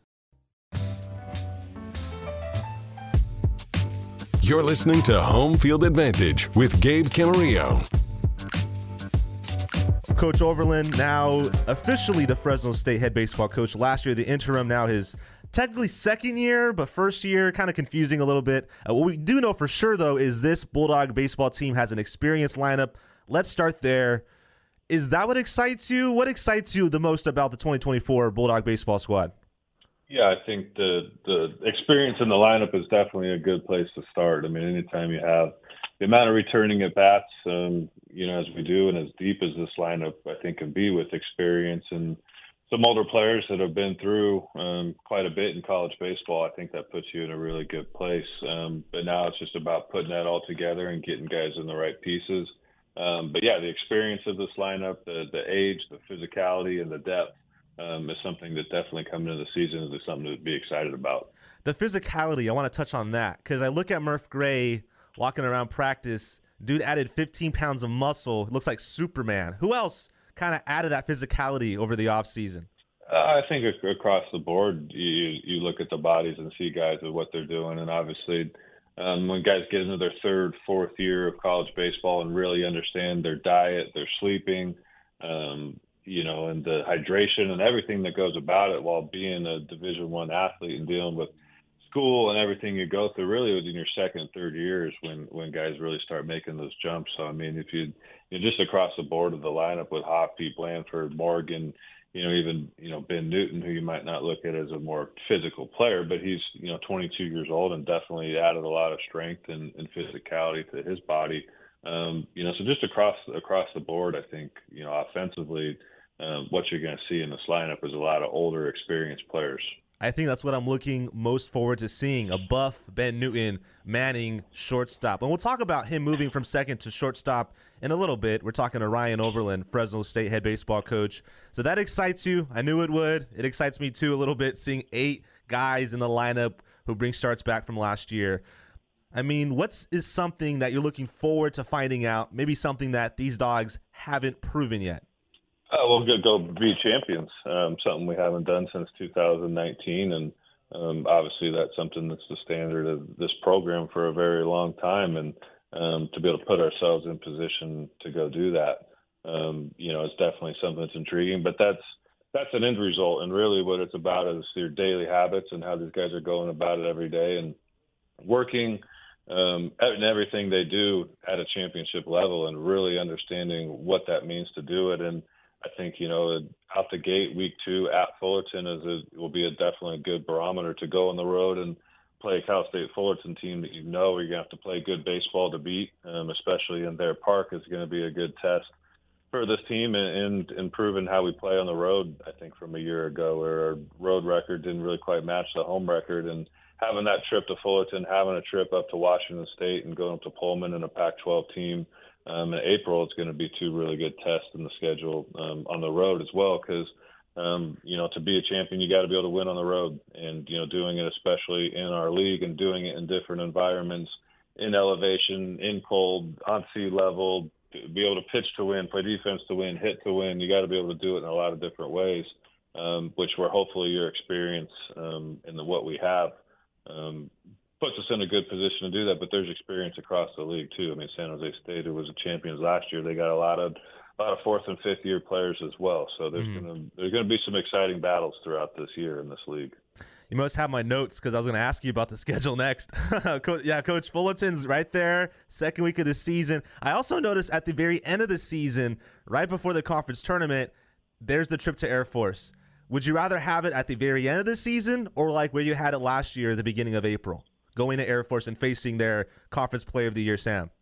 You're listening to Home Field Advantage with Gabe Camarillo. Coach Overland, now officially the Fresno State head baseball coach. Last year, the interim, now his technically second year, but first year, kind of confusing a little bit. Uh, what we do know for sure, though, is this Bulldog baseball team has an experienced lineup. Let's start there. Is that what excites you? What excites you the most about the twenty twenty-four Bulldog baseball squad? Yeah, I think the the experience in the lineup is definitely a good place to start. I mean, anytime you have the amount of returning at bats, um, you know, as we do, and as deep as this lineup, I think, can be with experience and some older players that have been through um, quite a bit in college baseball, I think that puts you in a really good place. Um, but now it's just about putting that all together and getting guys in the right pieces. Um, but yeah, the experience of this lineup, the the age, the physicality, and the depth um, is something that definitely coming into the season is something to be excited about. The physicality, I want to touch on that because I look at Murph Gray walking around practice. Dude added fifteen pounds of muscle. Looks like Superman. Who else kind of added that physicality over the offseason? Uh, I think across the board, you you look at the bodies and see guys and what they're doing, and obviously um, when guys get into their third, fourth year of college baseball and really understand their diet, their sleeping, um, you know, and the hydration and everything that goes about it while being a Division One athlete and dealing with school and everything you go through, really within your second and third years when when guys really start making those jumps. So I mean, if you you know, just across the board of the lineup with Hoppy, Blanford, Morgan, you know, even you know Ben Newton, who you might not look at as a more physical player, but he's you know twenty-two years old and definitely added a lot of strength and, and physicality to his body. Um, you know, so just across across the board, I think you know offensively, um, what you're going to see in this lineup is a lot of older, experienced players. I think that's what I'm looking most forward to seeing, a buff Ben Newton manning shortstop. And we'll talk about him moving from second to shortstop in a little bit. We're talking to Ryan Overland, Fresno State head baseball coach. So that excites you. I knew it would. It excites me, too, a little bit, seeing eight guys in the lineup who bring starts back from last year. I mean, what's is something that you're looking forward to finding out, maybe something that these dogs haven't proven yet? Uh, we'll go, go be champions, um, something we haven't done since two thousand nineteen. And um, obviously that's something that's the standard of this program for a very long time. And um, to be able to put ourselves in position to go do that, um, you know, it's definitely something that's intriguing. But that's that's an end result. And really what it's about is your daily habits and how these guys are going about it every day and working um, and everything they do at a championship level and really understanding what that means to do it. And I think, you know, out the gate, week two at Fullerton is a, will be a definitely a good barometer to go on the road and play a Cal State Fullerton team that you know you're going to have to play good baseball to beat, um, especially in their park is going to be a good test for this team and, and improving how we play on the road, I think, from a year ago where our road record didn't really quite match the home record. And having that trip to Fullerton, having a trip up to Washington State and going up to Pullman in a Pac twelve team, Um, in April, it's going to be two really good tests in the schedule um, on the road as well because, um, you know, to be a champion, you got to be able to win on the road. And, you know, doing it especially in our league and doing it in different environments, in elevation, in cold, on sea level, be able to pitch to win, play defense to win, hit to win. You got to be able to do it in a lot of different ways, um, which were hopefully your experience um, in the, what we have. Um, puts us in a good position to do that, but there's experience across the league too. I mean, San Jose State, who was the champions last year, they got a lot of a lot of fourth and fifth year players as well. So there's mm-hmm. gonna there's gonna be some exciting battles throughout this year in this league. You must have my notes because I was going to ask you about the schedule next. Yeah, Coach Fullerton's right there, second week of the season. I also noticed at the very end of the season, right before the conference tournament, there's the trip to Air Force. Would you rather have it at the very end of the season or like where you had it last year at the beginning of April? Going to Air Force and facing their Conference Player of the Year, Sam?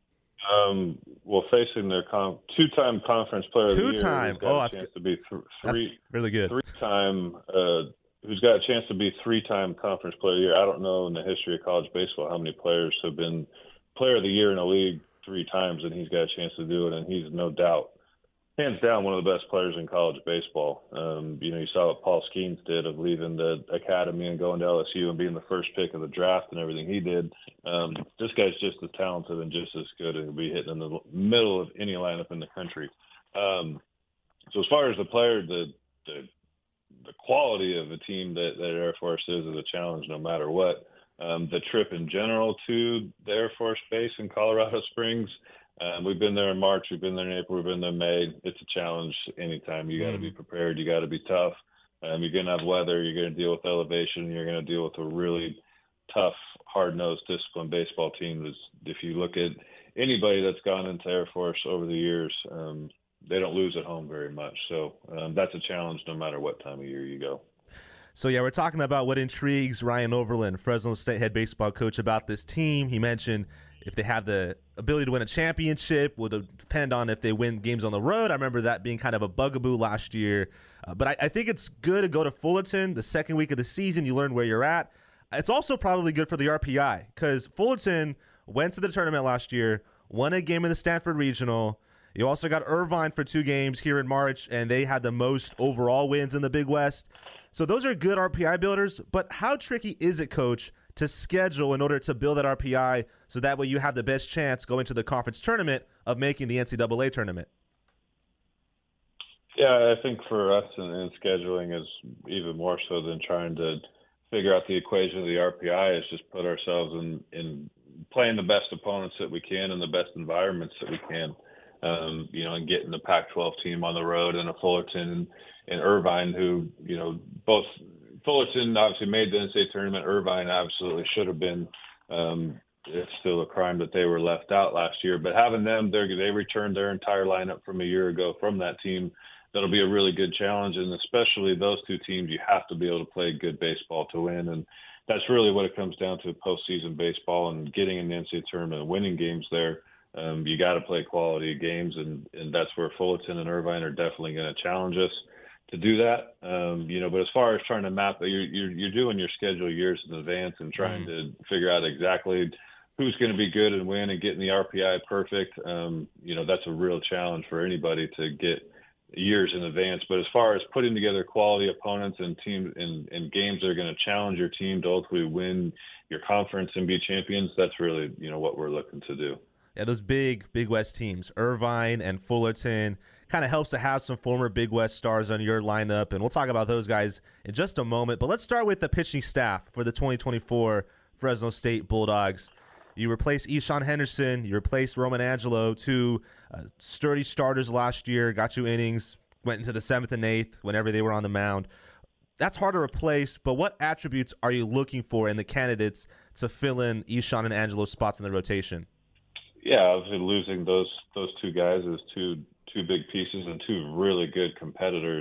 Um, well, facing their com- two-time Conference Player two of the Year. Two-time. Who's got oh, a that's chance good. to be th- three, that's really good. Three-time. Uh, who's got a chance to be three-time Conference Player of the Year? I don't know in the history of college baseball how many players have been Player of the Year in a league three times, and he's got a chance to do it, and he's no doubt hands down one of the best players in college baseball. Um, you know, you saw what Paul Skeens did of leaving the academy and going to L S U and being the first pick of the draft and everything he did. Um, this guy's just as talented and just as good, and he'll be hitting in the middle of any lineup in the country. Um, so as far as the player, the, the the quality of the team that, that Air Force is is a challenge no matter what. Um, the trip in general to the Air Force Base in Colorado Springs, um, we've been there in March, we've been there in April, we've been there in May. It's a challenge anytime. You got to mm. be prepared. You got to be tough. Um, you're going to have weather. You're going to deal with elevation. You're going to deal with a really tough, hard-nosed, disciplined baseball team. If you look at anybody that's gone into Air Force over the years, um, they don't lose at home very much. So um, that's a challenge no matter what time of year you go. So, yeah, we're talking about what intrigues Ryan Overland, Fresno State head baseball coach, about this team. He mentioned if they have the ability to win a championship will depend on if they win games on the road. I remember that being kind of a bugaboo last year. Uh, but I, I think it's good to go to Fullerton the second week of the season. You learn where you're at. It's also probably good for the R P I because Fullerton went to the tournament last year, won a game in the Stanford Regional. You also got Irvine for two games here in March, and they had the most overall wins in the Big West. So those are good R P I builders, but how tricky is it, Coach, to schedule in order to build that R P I so that way you have the best chance going to the conference tournament of making the N C double A tournament? Yeah, I think for us in, in scheduling is even more so than trying to figure out the equation of the R P I is just put ourselves in, in playing the best opponents that we can in the best environments that we can. Um, you know, and getting the Pac twelve team on the road and a Fullerton and, and Irvine who, you know, both Fullerton obviously made the N C double A tournament. Irvine absolutely should have been. Um, it's still a crime that they were left out last year. But having them, they they returned their entire lineup from a year ago from that team. That'll be a really good challenge. And especially those two teams, you have to be able to play good baseball to win. And that's really what it comes down to, postseason baseball and getting in the N C double A tournament and winning games there. Um, you got to play quality games, and, and that's where Fullerton and Irvine are definitely going to challenge us to do that. Um, you know, but as far as trying to map, you're, you're, you're doing your schedule years in advance and trying mm-hmm. to figure out exactly who's going to be good and win and getting the R P I perfect. Um, you know, that's a real challenge for anybody to get years in advance. But as far as putting together quality opponents and team and, and games that are going to challenge your team to ultimately win your conference and be champions, that's really, you know, what we're looking to do. Yeah, those big Big West teams, Irvine and Fullerton, kind of helps to have some former Big West stars on your lineup, and we'll talk about those guys in just a moment. But let's start with the pitching staff for the twenty twenty-four Fresno State Bulldogs. You replaced Eshawn Henderson, you replaced Roman Angelo, two uh, sturdy starters last year, got you innings, went into the seventh and eighth whenever they were on the mound. That's hard to replace, but what attributes are you looking for in the candidates to fill in Eshawn and Angelo's spots in the rotation? Yeah, obviously losing those those two guys is two two big pieces and two really good competitors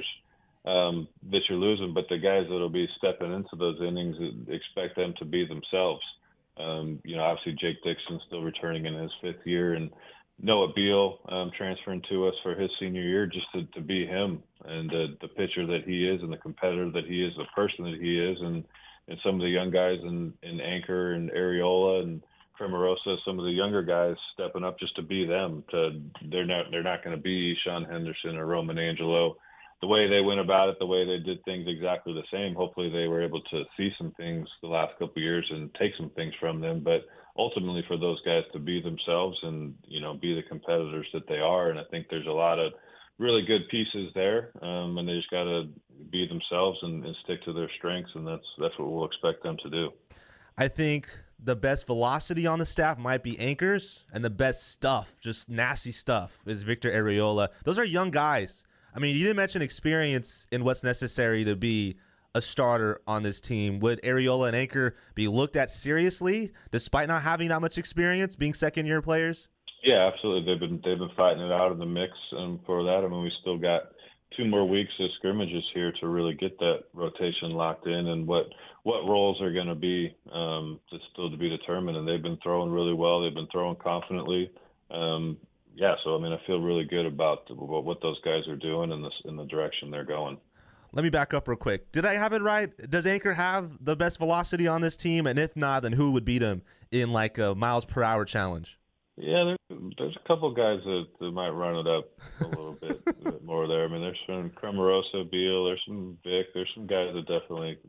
um, that you're losing. But the guys that'll be stepping into those innings, expect them to be themselves. Um, you know, obviously Jake Dixon still returning in his fifth year, and Noah Beal um, transferring to us for his senior year, just to, to be him and the, the pitcher that he is and the competitor that he is, the person that he is, and and some of the young guys in, in Anchor and Areola and Cremarosa, some of the younger guys stepping up just to be them. To they're not they're not going to be Eshawn Henderson or Roman Angelo. The way they went about it, the way they did things exactly the same. Hopefully they were able to see some things the last couple of years and take some things from them. But ultimately for those guys to be themselves and, you know, be the competitors that they are. And I think there's a lot of really good pieces there. Um, and they just got to be themselves and, and stick to their strengths. And that's, that's what we'll expect them to do. I think the best velocity on the staff might be Anchors, and the best stuff, just nasty stuff, is Victor Areola. Those are young guys. I mean, you didn't mention experience in what's necessary to be a starter on this team. Would Areola and Anchor be looked at seriously, despite not having that much experience, being second-year players? Yeah, absolutely. They've been they've been fighting it out of the mix, and for that, I mean, we still got two more weeks of scrimmages here to really get that rotation locked in, and what what roles are going to be um, it's still to be determined. And they've been throwing really well. They've been throwing confidently. Um, yeah, so I mean, I feel really good about what those guys are doing and the in the direction they're going. Let me back up real quick. Did I have it right? Does Anchor have the best velocity on this team? And if not, then who would beat him in like a miles per hour challenge? Yeah, there's, there's a couple guys that, that might run it up a little bit, a bit more there. I mean, there's some Cramarosa, Beal, there's some Vic, there's some guys that definitely,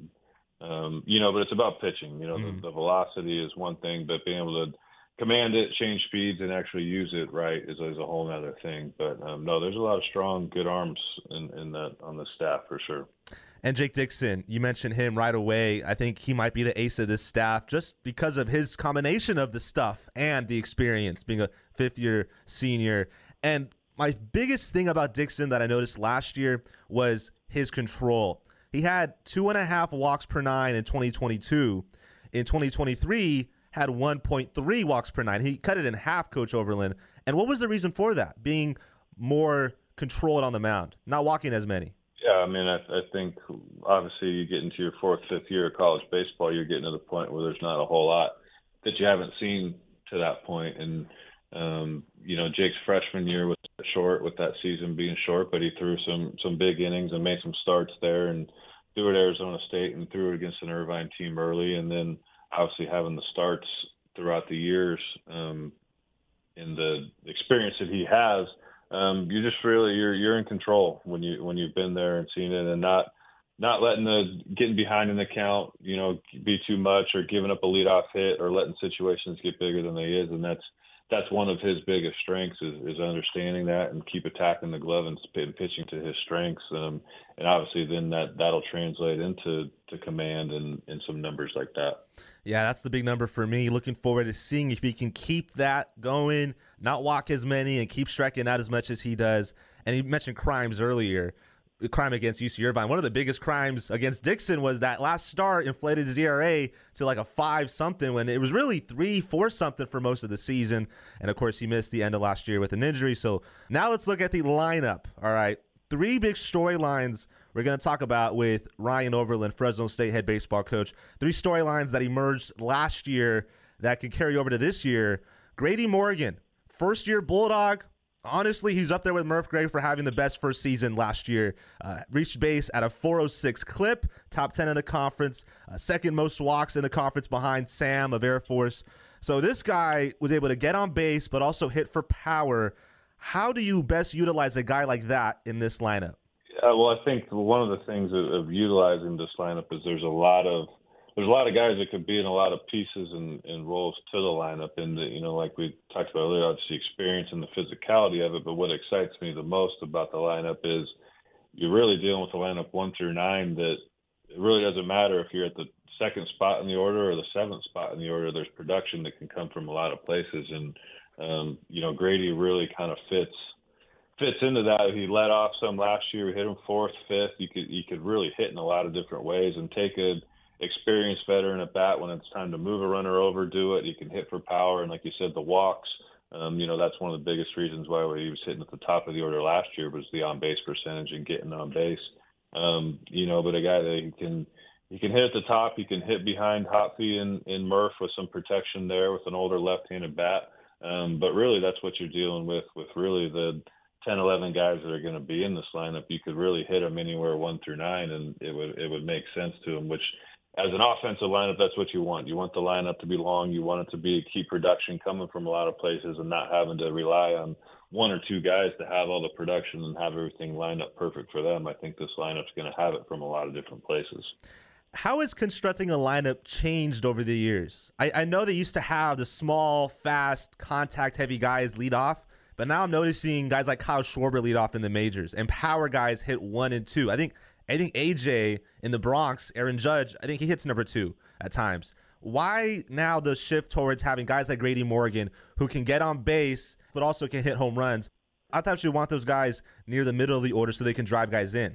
um, you know, but it's about pitching. You know, mm. the, the velocity is one thing, but being able to command it, change speeds, and actually use it right is, is a whole other thing. But um, no, there's a lot of strong, good arms in, in that on the staff for sure. And Jake Dixon, you mentioned him right away. I think he might be the ace of this staff just because of his combination of the stuff and the experience, being a fifth-year senior. And my biggest thing about Dixon that I noticed last year was his control. He had two and a half walks per nine in twenty twenty-two. In twenty twenty-three, had one point three walks per nine. He cut it in half, Coach Overland. And what was the reason for that? Being more controlled on the mound, not walking as many. Yeah, I mean, I, I think obviously you get into your fourth, fifth year of college baseball, you're getting to the point where there's not a whole lot that you haven't seen to that point. And, um, you know, Jake's freshman year was short with that season being short, but he threw some some big innings and made some starts there and threw at Arizona State and threw it against an Irvine team early. And then obviously having the starts throughout the years um, and the experience that he has, Um, you just really you're you're in control when you when you've been there and seen it, and not not letting the getting behind in the count, you know, be too much, or giving up a leadoff hit, or letting situations get bigger than they is, and that's that's one of his biggest strengths is, is understanding that and keep attacking the glove and pitching to his strengths, um, and obviously then that that'll translate into to command and, and some numbers like that. Yeah, that's the big number for me. Looking forward to seeing if he can keep that going, not walk as many, and keep striking out as much as he does. And he mentioned crimes earlier, the crime against U C Irvine. One of the biggest crimes against Dixon was that last start inflated his E R A to like a five-something when it was really three, four-something for most of the season. And, of course, he missed the end of last year with an injury. So now let's look at the lineup, all right? Three big storylines we're going to talk about with Ryan Overland, Fresno State head baseball coach. Three storylines that emerged last year that can carry over to this year. Grady Morgan, first-year Bulldog. Honestly, he's up there with Murph Gray for having the best first season last year. Uh, reached base at a four oh six clip, top ten in the conference, uh, second most walks in the conference behind Sam of Air Force. So this guy was able to get on base but also hit for power. How do you best utilize a guy like that in this lineup? Uh, well, I think one of the things of, of utilizing this lineup is there's a lot of there's a lot of guys that could be in a lot of pieces and, and roles to the lineup. And, the, you know, like we talked about earlier, obviously experience and the physicality of it. But what excites me the most about the lineup is you're really dealing with the lineup one through nine that it really doesn't matter if you're at the second spot in the order or the seventh spot in the order. There's production that can come from a lot of places. And, um, you know, Grady really kind of fits fits into that. He let off some last year. We hit him fourth, fifth. You could, you could really hit in a lot of different ways and take a experienced veteran at bat when it's time to move a runner over, do it. He can hit for power, and like you said, the walks. Um, you know, that's one of the biggest reasons why he was hitting at the top of the order last year was the on base percentage and getting on base. Um, you know, but a guy that he can he can hit at the top, he can hit behind Hopfy and, and Murph with some protection there with an older left-handed bat. Um, but really, that's what you're dealing with with really the ten, eleven guys that are going to be in this lineup. You could really hit them anywhere one through nine, and it would it would make sense to them, which as an offensive lineup, that's what you want. You want the lineup to be long. You want it to be key production coming from a lot of places and not having to rely on one or two guys to have all the production and have everything lined up perfect for them. I think this lineup's going to have it from a lot of different places. How has constructing a lineup changed over the years? I, I know they used to have the small, fast, contact-heavy guys lead off, but now I'm noticing guys like Kyle Schwarber lead off in the majors and power guys hit one and two. I think I think A J in the Bronx, Aaron Judge, I think he hits number two at times. Why now the shift towards having guys like Grady Morgan who can get on base but also can hit home runs? I thought you want those guys near the middle of the order so they can drive guys in.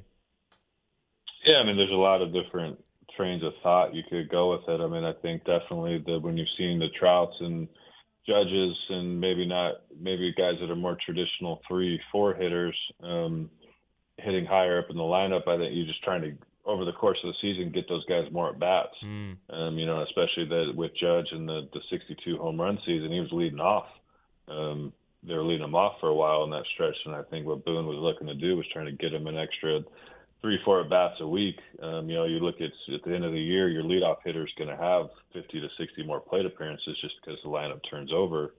Yeah, I mean, there's a lot of different trains of thought you could go with it. I mean, I think definitely that when you've seen the Trouts and Judges and maybe not, maybe guys that are more traditional three, four hitters, um, hitting higher up in the lineup, I think you're just trying to, over the course of the season, get those guys more at bats. Mm. Um, you know, especially that with Judge in the, the sixty-two home run season, he was leading off. Um, they were leading him off for a while in that stretch, and I think what Boone was looking to do was trying to get him an extra three, four at bats a week. Um, you know, you look at at the end of the year, your leadoff hitter is going to have fifty to sixty more plate appearances just because the lineup turns over.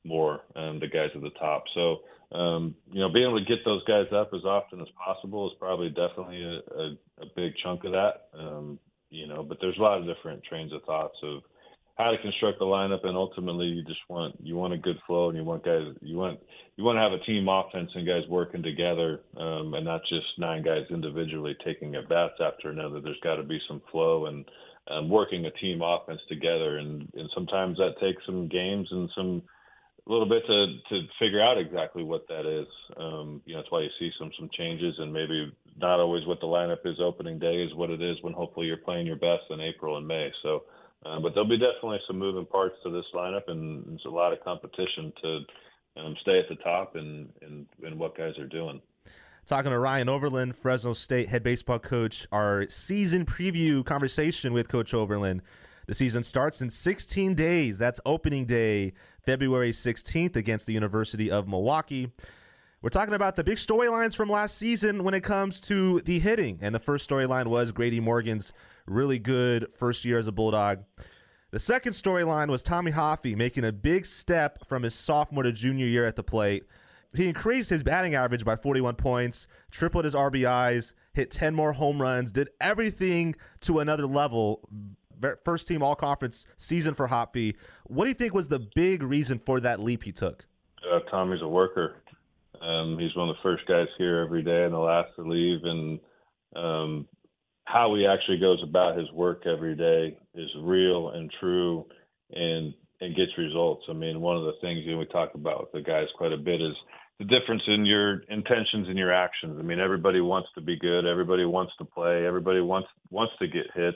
more, um, the guys at the top. So, um, you know, being able to get those guys up as often as possible is probably definitely a, a, a big chunk of that. Um, you know, but there's a lot of different trains of thoughts of how to construct the lineup, and ultimately you just want you want a good flow, and you want guys you want you want to have a team offense and guys working together, um, and not just nine guys individually taking at bats after another. There's got to be some flow and um, working a team offense together, and, and sometimes that takes some games and some a little bit to, to figure out exactly what that is. Um, you know, that's why you see some some changes, and maybe not always what the lineup is opening day is what it is when hopefully you're playing your best in April and May. So, uh, but there'll be definitely some moving parts to this lineup, and there's a lot of competition to um, stay at the top and, and, and what guys are doing. Talking to Ryan Overland, Fresno State head baseball coach, our season preview conversation with Coach Overland. The season starts in sixteen days. That's opening day, February sixteenth, against the University of Milwaukee. We're talking about the big storylines from last season when it comes to the hitting. And the first storyline was Grady Morgan's really good first year as a Bulldog. The second storyline was Tommy Hoffey making a big step from his sophomore to junior year at the plate. He increased his batting average by forty-one points, tripled his R B Is, hit ten more home runs, did everything to another level. First team all-conference season for Hoffey. What do you think was the big reason for that leap he took? Uh, Tommy's a worker. Um, he's one of the first guys here every day and the last to leave. And um, how he actually goes about his work every day is real and true and, and gets results. I mean, one of the things you know, we talk about with the guys quite a bit is the difference in your intentions and your actions. I mean, everybody wants to be good. Everybody wants to play. Everybody wants wants to get hits.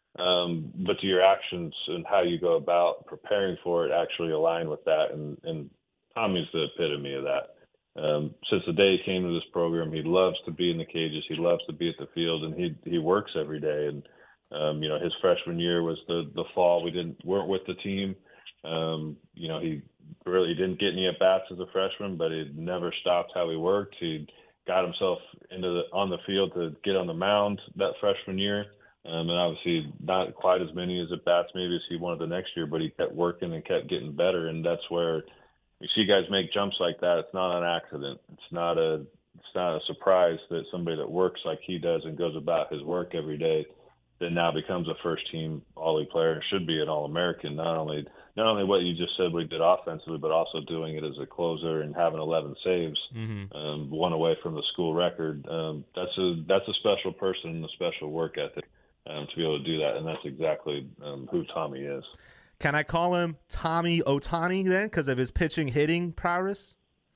Um, but do your actions and how you go about preparing for it actually align with that? And, and Tommy's the epitome of that. Um, since the day he came to this program, he loves to be in the cages. He loves to be at the field, and he he works every day. And um, you know, his freshman year was the the fall. We didn't weren't with the team. Um, you know, he really didn't get any at bats as a freshman, but he never stopped how he worked. He got himself into the on the field to get on the mound that freshman year. Um, and obviously not quite as many as at bats maybe as he wanted the next year, but he kept working and kept getting better. And that's where you see guys make jumps like that. It's not an accident. It's not a it's not a surprise that somebody that works like he does and goes about his work every day that now becomes a first team All-League player and should be an All-American. Not only not only what you just said we did offensively, but also doing it as a closer and having eleven saves, mm-hmm. um, one away from the school record. Um, that's a that's a special person and a special work ethic. Um, to be able to do that, and that's exactly um, who Tommy is. Can I call him Tommy Ohtani then because of his pitching hitting prowess?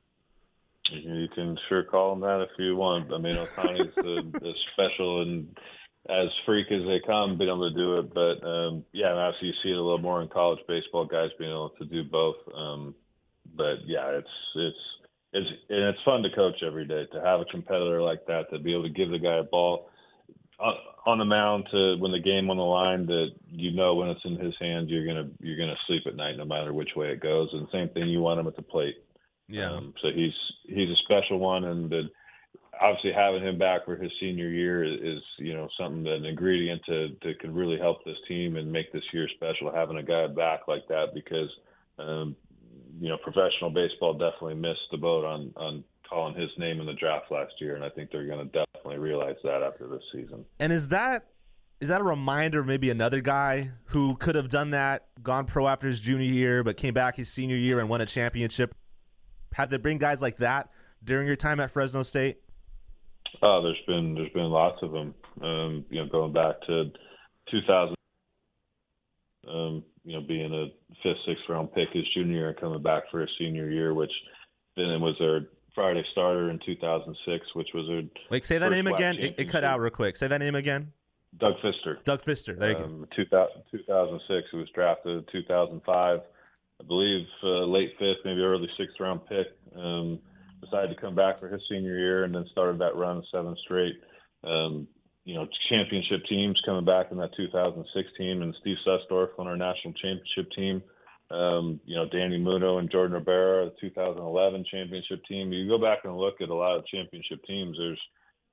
You can sure call him that if you want. I mean, Ohtani's a, a special and as freak as they come being able to do it. But, um, yeah, obviously you see it a little more in college baseball, guys being able to do both. Um, but, yeah, it's it's it's and it's fun to coach every day, to have a competitor like that, to be able to give the guy a ball on the mound to win the game on the line that you know when it's in his hands you're gonna you're gonna sleep at night no matter which way it goes. And same thing, you want him at the plate. Yeah. Um, so he's he's a special one, and the, obviously having him back for his senior year is, is you know something that an ingredient to that could really help this team and make this year special. Having a guy back like that because um, you know professional baseball definitely missed the boat on on. calling his name in the draft last year, and I think they're going to definitely realize that after this season. And is that is that a reminder of maybe another guy who could have done that, gone pro after his junior year, but came back his senior year and won a championship? Have they bring guys like that during your time at Fresno State? Oh, there's been there's been lots of them. Um, you know, going back to two thousand, um, you know, being a fifth, sixth round pick his junior year and coming back for his senior year, which then it was their Friday starter in two thousand six, which was a Wait, say that name again. It, it cut out real quick. Say that name again. Doug Fister. Doug Fister. There you um, go. two thousand six. He was drafted in two thousand five. I believe uh, late fifth, maybe early sixth round pick. Um, decided to come back for his senior year and then started that run seven straight. Um, you know, championship teams coming back in that two thousand six team, and Steve Susdorf on our national championship team. Um, you know, Danny Muno and Jordan Rivera, the two thousand eleven championship team. You go back and look at a lot of championship teams, there's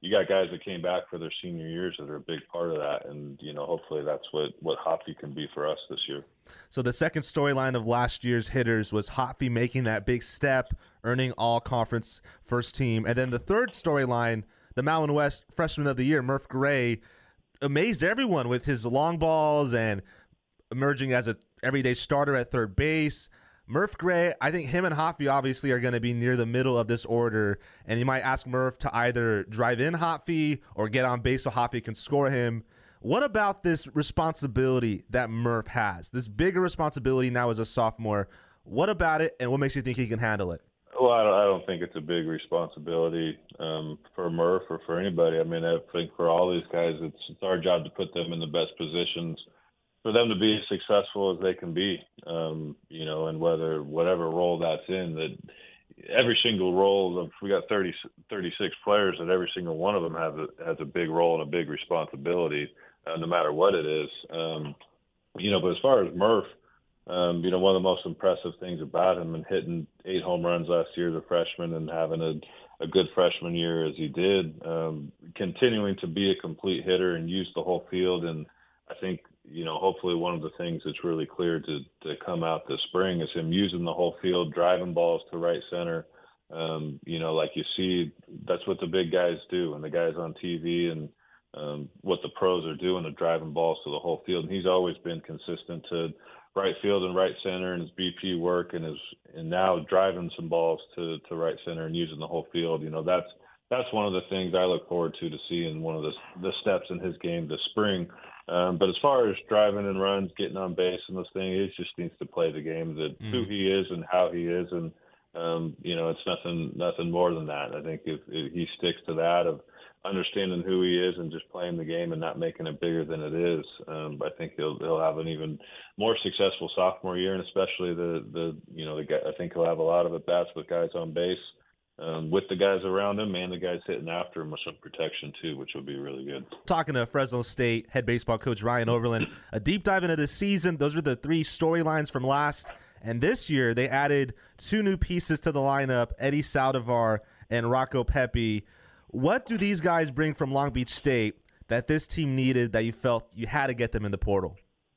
you got guys that came back for their senior years that are a big part of that. And, you know, hopefully that's what, what Hoppy can be for us this year. So the second storyline of last year's hitters was Hoppy making that big step, earning all-conference first team. And then the third storyline, the Mountain West Freshman of the Year, Murph Gray, amazed everyone with his long balls and emerging as an everyday starter at third base. Murph Gray, I think him and Hoppy obviously are going to be near the middle of this order, and you might ask Murph to either drive in Hoppy or get on base so Hoppy can score him. What about this responsibility that Murph has, this bigger responsibility now as a sophomore? What about it, and what makes you think he can handle it? Well, I don't, I don't think it's a big responsibility um, for Murph or for anybody. I mean, I think for all these guys, it's, it's our job to put them in the best positions for them to be as successful as they can be, um, you know, and whether whatever role that's in, that every single role of, we got thirty, thirty-six players, and every single one of them has a, has a big role and a big responsibility, uh, no matter what it is. Um, you know, but as far as Murph, um, you know, one of the most impressive things about him, and hitting eight home runs last year as a freshman and having a, a good freshman year as he did, um, continuing to be a complete hitter and use the whole field. And I think, you know, hopefully one of the things that's really clear to, to come out this spring is him using the whole field, driving balls to right center. Um, you know, like you see, that's what the big guys do, and the guys on T V, and um, what the pros are doing, of driving balls to the whole field. And he's always been consistent to right field and right center in his B P work, and his and now driving some balls to, to right center and using the whole field. You know, that's that's one of the things I look forward to to seeing one of the the steps in his game this spring. Um, but as far as driving and runs, getting on base and those things, he just needs to play the game, that mm. who he is and how he is. And, um, you know, it's nothing nothing more than that. I think if, if he sticks to that, of understanding who he is and just playing the game and not making it bigger than it is, um, I think he'll he'll have an even more successful sophomore year, and especially the, the you know, the guy, I think he'll have a lot of at-bats with guys on base, Um, with the guys around him and the guys hitting after him with some protection too, which would be really good. Talking to Fresno State head baseball coach Ryan Overland, a deep dive into this season. Those were the three storylines from last. And this year they added two new pieces to the lineup, Eddie Saldivar and Rocco Pepe. What do these guys bring from Long Beach State that this team needed, that you felt you had to get them in the portal?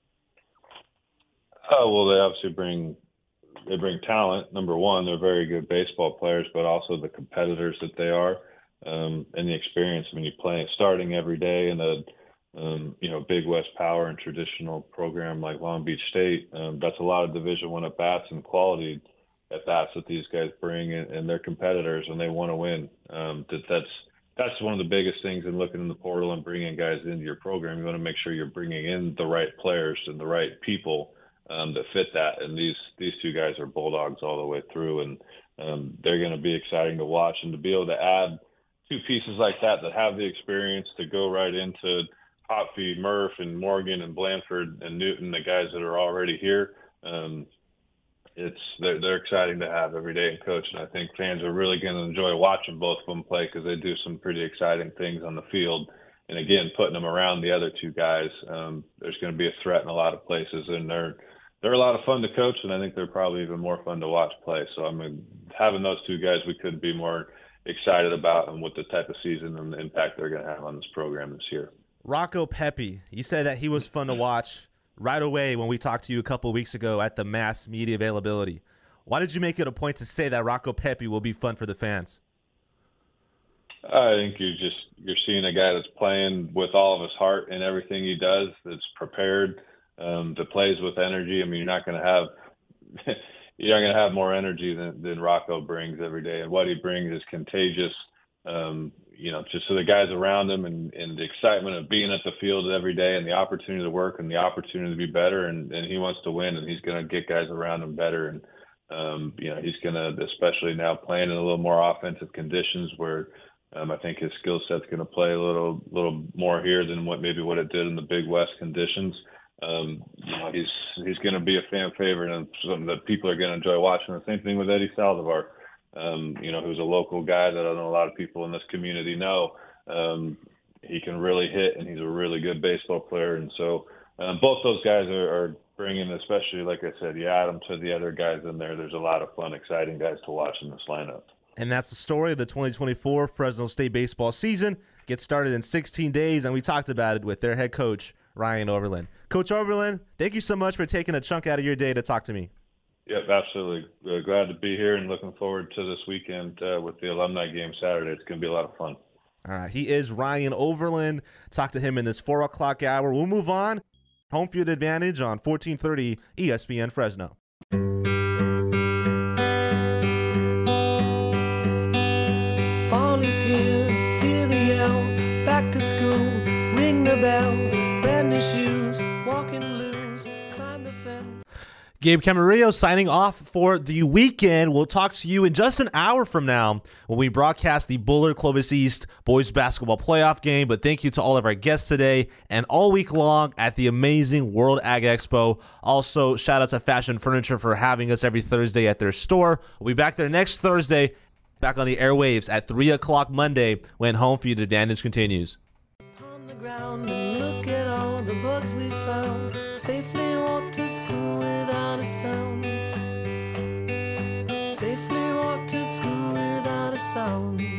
Oh, well, they obviously bring They bring talent. Number one, they're very good baseball players, but also the competitors that they are, um, and the experience. I mean, you play starting every day in a um, you know Big West Power and traditional program like Long Beach State. Um, that's a lot of Division One at bats and quality at bats that these guys bring, and, and they're competitors and they want to win. Um, that that's that's one of the biggest things in looking in the portal and bringing guys into your program. You want to make sure you're bringing in the right players and the right people Um, that fit that, and these these two guys are Bulldogs all the way through, and um, they're going to be exciting to watch. And to be able to add two pieces like that that have the experience to go right into Hopfy, Murph, and Morgan, and Blanford, and Newton, the guys that are already here, um, it's they're, they're exciting to have every day in coach. And I think fans are really going to enjoy watching both of them play, because they do some pretty exciting things on the field. And again, putting them around the other two guys, um, there's going to be a threat in a lot of places, and they're They're a lot of fun to coach, and I think they're probably even more fun to watch play. So, I mean, having those two guys, we couldn't be more excited about, and with the type of season and the impact they're going to have on this program this year. Rocco Pepe, you said that he was fun to watch right away when we talked to you a couple of weeks ago at the mass media availability. Why did you make it a point to say that Rocco Pepe will be fun for the fans? I think you're just you're seeing a guy that's playing with all of his heart in everything he does, that's prepared, Um, that plays with energy. I mean, you're not going to have you're not going to have more energy than, than Rocco brings every day, and what he brings is contagious. Um, you know, just to the guys around him, and, and the excitement of being at the field every day, and the opportunity to work, and the opportunity to be better, and, and he wants to win, and he's going to get guys around him better, and um, you know, he's going to, especially now playing in a little more offensive conditions, where um, I think his skill set's going to play a little little more here than what maybe what it did in the Big West conditions. Um, you know, he's he's going to be a fan favorite, and something that people are going to enjoy watching. The same thing with Eddie Saldivar, um, you know, who's a local guy that I know a lot of people in this community know. Um, he can really hit, and he's a really good baseball player. And so um, both those guys are, are bringing, especially, like I said, you add them to the other guys in there. There's a lot of fun, exciting guys to watch in this lineup. And that's the story of the twenty twenty-four Fresno State baseball season. Gets started in sixteen days, and we talked about it with their head coach, Ryan Overland. Coach Overland, thank you so much for taking a chunk out of your day to talk to me. Yep, absolutely. Uh, glad to be here and looking forward to this weekend uh, with the alumni game Saturday. It's going to be a lot of fun. All right, he is Ryan Overland. Talk to him in this four o'clock hour. We'll move on. Home field advantage on fourteen thirty E S P N Fresno. Fall is here, hear the yell, back to school, ring the bell, brand new shoes, walking blues, climb the fence. Gabe Camarillo signing off for the weekend. We'll talk to you in just an hour from now when we broadcast the Bullard Clovis East boys basketball playoff game. But thank you to all of our guests today and all week long at the amazing World Ag Expo. Also, shout out to Fashion Furniture for having us every Thursday at their store. We'll be back there next Thursday, back on the airwaves at three o'clock Monday when Home Field Advantage continues. On the ground and look at all the bugs we found. Safely walk to school without a sound. Safely walk to school without a sound.